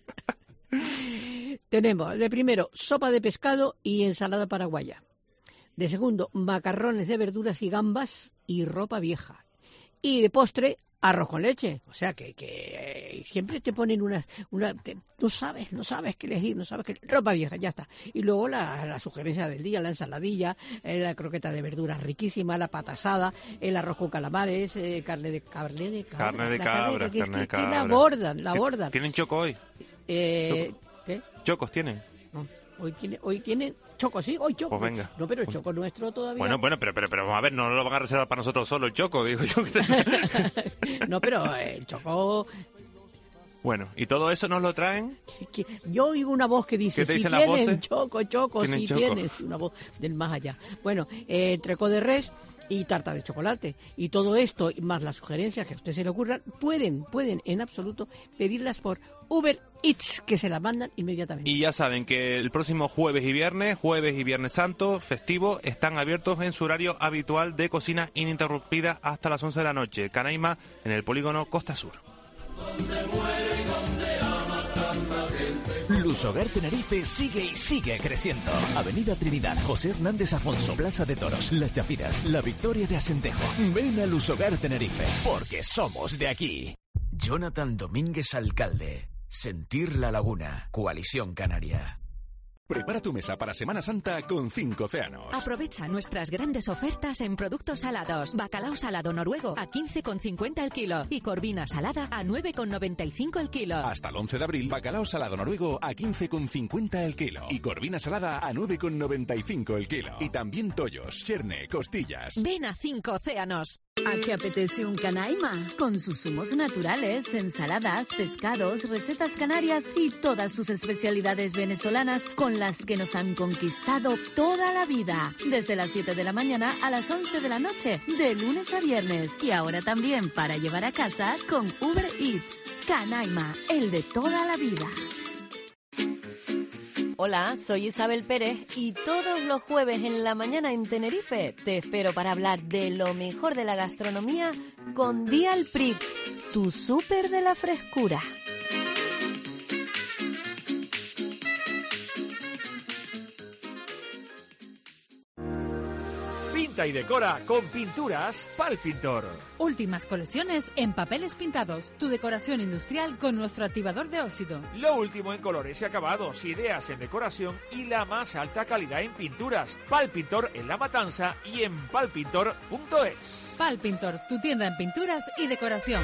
Tenemos, de primero, sopa de pescado y ensalada paraguaya. De segundo, macarrones de verduras y gambas y ropa vieja. Y de postre, arroz con leche. O sea que siempre te ponen no sabes qué elegir, ropa vieja, ya está. Y luego la sugerencia del día, la ensaladilla, la croqueta de verduras riquísima, la pata asada, el arroz con calamares, carne de cabra. Que la bordan. ¿Tienen choco hoy? ¿Qué? ¿Chocos tienen? No, hoy tienen choco, sí, hoy choco. Pues venga. No, pero el choco nuestro todavía. Bueno, pero vamos a ver, no lo van a reservar para nosotros solo el choco, digo yo. No, pero el choco. Bueno, ¿y todo eso nos lo traen? Yo oigo una voz que dice, ¿Qué te dicen si las tienen voces? choco, ¿Tienen si choco? tienes, una voz del más allá. Bueno, entrecó de res y tarta de chocolate. Y todo esto, más las sugerencias que a usted se le ocurran, pueden en absoluto pedirlas por Uber Eats, que se las mandan inmediatamente. Y ya saben que el próximo jueves y Viernes Santo, festivo, están abiertos en su horario habitual de cocina ininterrumpida hasta las 11 de la noche. Canaima, en el polígono Costa Sur. Lusogar Tenerife sigue y sigue creciendo. Avenida Trinidad, José Hernández Afonso, Plaza de Toros, Las Chafiras, La Victoria de Asentejo. Ven a Lusogar Tenerife, porque somos de aquí. Jonathan Domínguez, alcalde. Sentir la Laguna. Coalición Canaria. Prepara tu mesa para Semana Santa con 5 Océanos. Aprovecha nuestras grandes ofertas en productos salados. Bacalao salado noruego a 15,50 el kilo y corvina salada a 9,95 el kilo. Hasta el 11 de abril, bacalao salado noruego a 15,50 el kilo y corvina salada a 9,95 el kilo. Y también tollos, cherne, costillas. Ven a 5 Océanos. ¿A qué apetece un canaima? Con sus zumos naturales, ensaladas, pescados, recetas canarias y todas sus especialidades venezolanas con las que nos han conquistado toda la vida. Desde las 7 de la mañana a las 11 de la noche, de lunes a viernes. Y ahora también para llevar a casa con Uber Eats. Canaima, el de toda la vida. Hola, soy Isabel Pérez y todos los jueves en la mañana en Tenerife te espero para hablar de lo mejor de la gastronomía con Dial Prix, tu súper de la frescura. Pinta y decora con pinturas Pal Pintor. Últimas colecciones en papeles pintados. Tu decoración industrial con nuestro activador de óxido. Lo último en colores y acabados, ideas en decoración y la más alta calidad en pinturas. Pal Pintor en La Matanza y en palpintor.es. Pal Pintor, tu tienda en pinturas y decoración.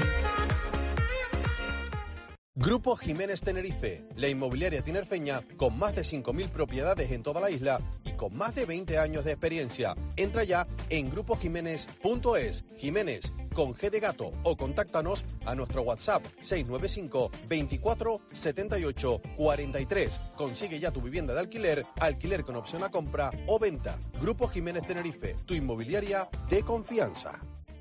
Grupo Jiménez Tenerife, la inmobiliaria tinerfeña con más de 5.000 propiedades en toda la isla y con más de 20 años de experiencia. Entra ya en grupojiménez.es. Jiménez con G de gato, o contáctanos a nuestro WhatsApp 695 24 78 43. Consigue ya tu vivienda de alquiler con opción a compra o venta. Grupo Jiménez Tenerife, tu inmobiliaria de confianza.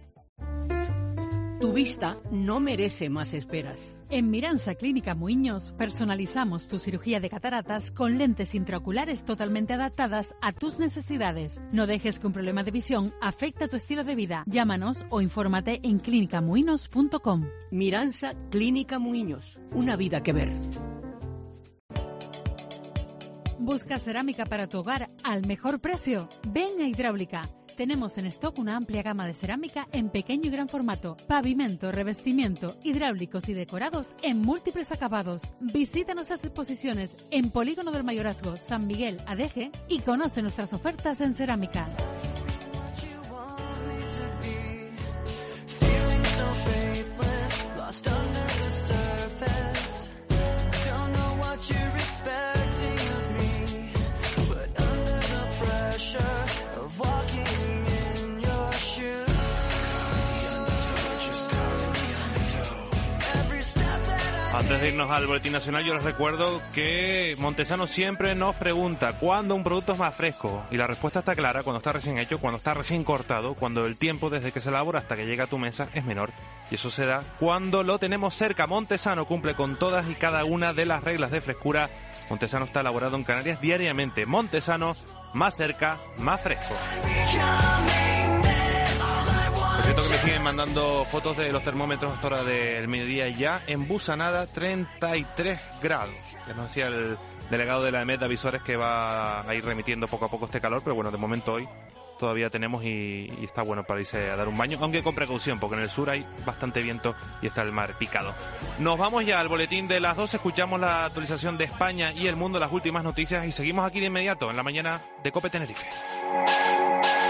Tu vista no merece más esperas. En Miransa Clínica Muiños personalizamos tu cirugía de cataratas con lentes intraoculares totalmente adaptadas a tus necesidades. No dejes que un problema de visión afecte tu estilo de vida. Llámanos o infórmate en clinicamuinos.com. Miransa Clínica Muiños, una vida que ver. ¿Busca cerámica para tu hogar al mejor precio? Ven a Hidráulica. Tenemos en stock una amplia gama de cerámica en pequeño y gran formato, pavimento, revestimiento, hidráulicos y decorados en múltiples acabados. Visita nuestras exposiciones en Polígono del Mayorazgo, San Miguel, Adeje, y conoce nuestras ofertas en cerámica. Antes de irnos al Boletín Nacional, yo les recuerdo que Montesano siempre nos pregunta ¿cuándo un producto es más fresco? Y la respuesta está clara: cuando está recién hecho, cuando está recién cortado, cuando el tiempo desde que se elabora hasta que llega a tu mesa es menor. Y eso se da cuando lo tenemos cerca. Montesano cumple con todas y cada una de las reglas de frescura. Montesano está elaborado en Canarias diariamente. Montesano, más cerca, más fresco. Por cierto que me siguen mandando fotos de los termómetros a esta hora del mediodía ya en Busanada, 33 grados. Ya nos decía el delegado de la EMET de Avisores que va a ir remitiendo poco a poco este calor, pero bueno, de momento hoy todavía tenemos y está bueno para irse a dar un baño, aunque con precaución, porque en el sur hay bastante viento y está el mar picado. Nos vamos ya al boletín de las 12, escuchamos la actualización de España y el mundo, las últimas noticias, y seguimos aquí de inmediato en la mañana de COPE Tenerife.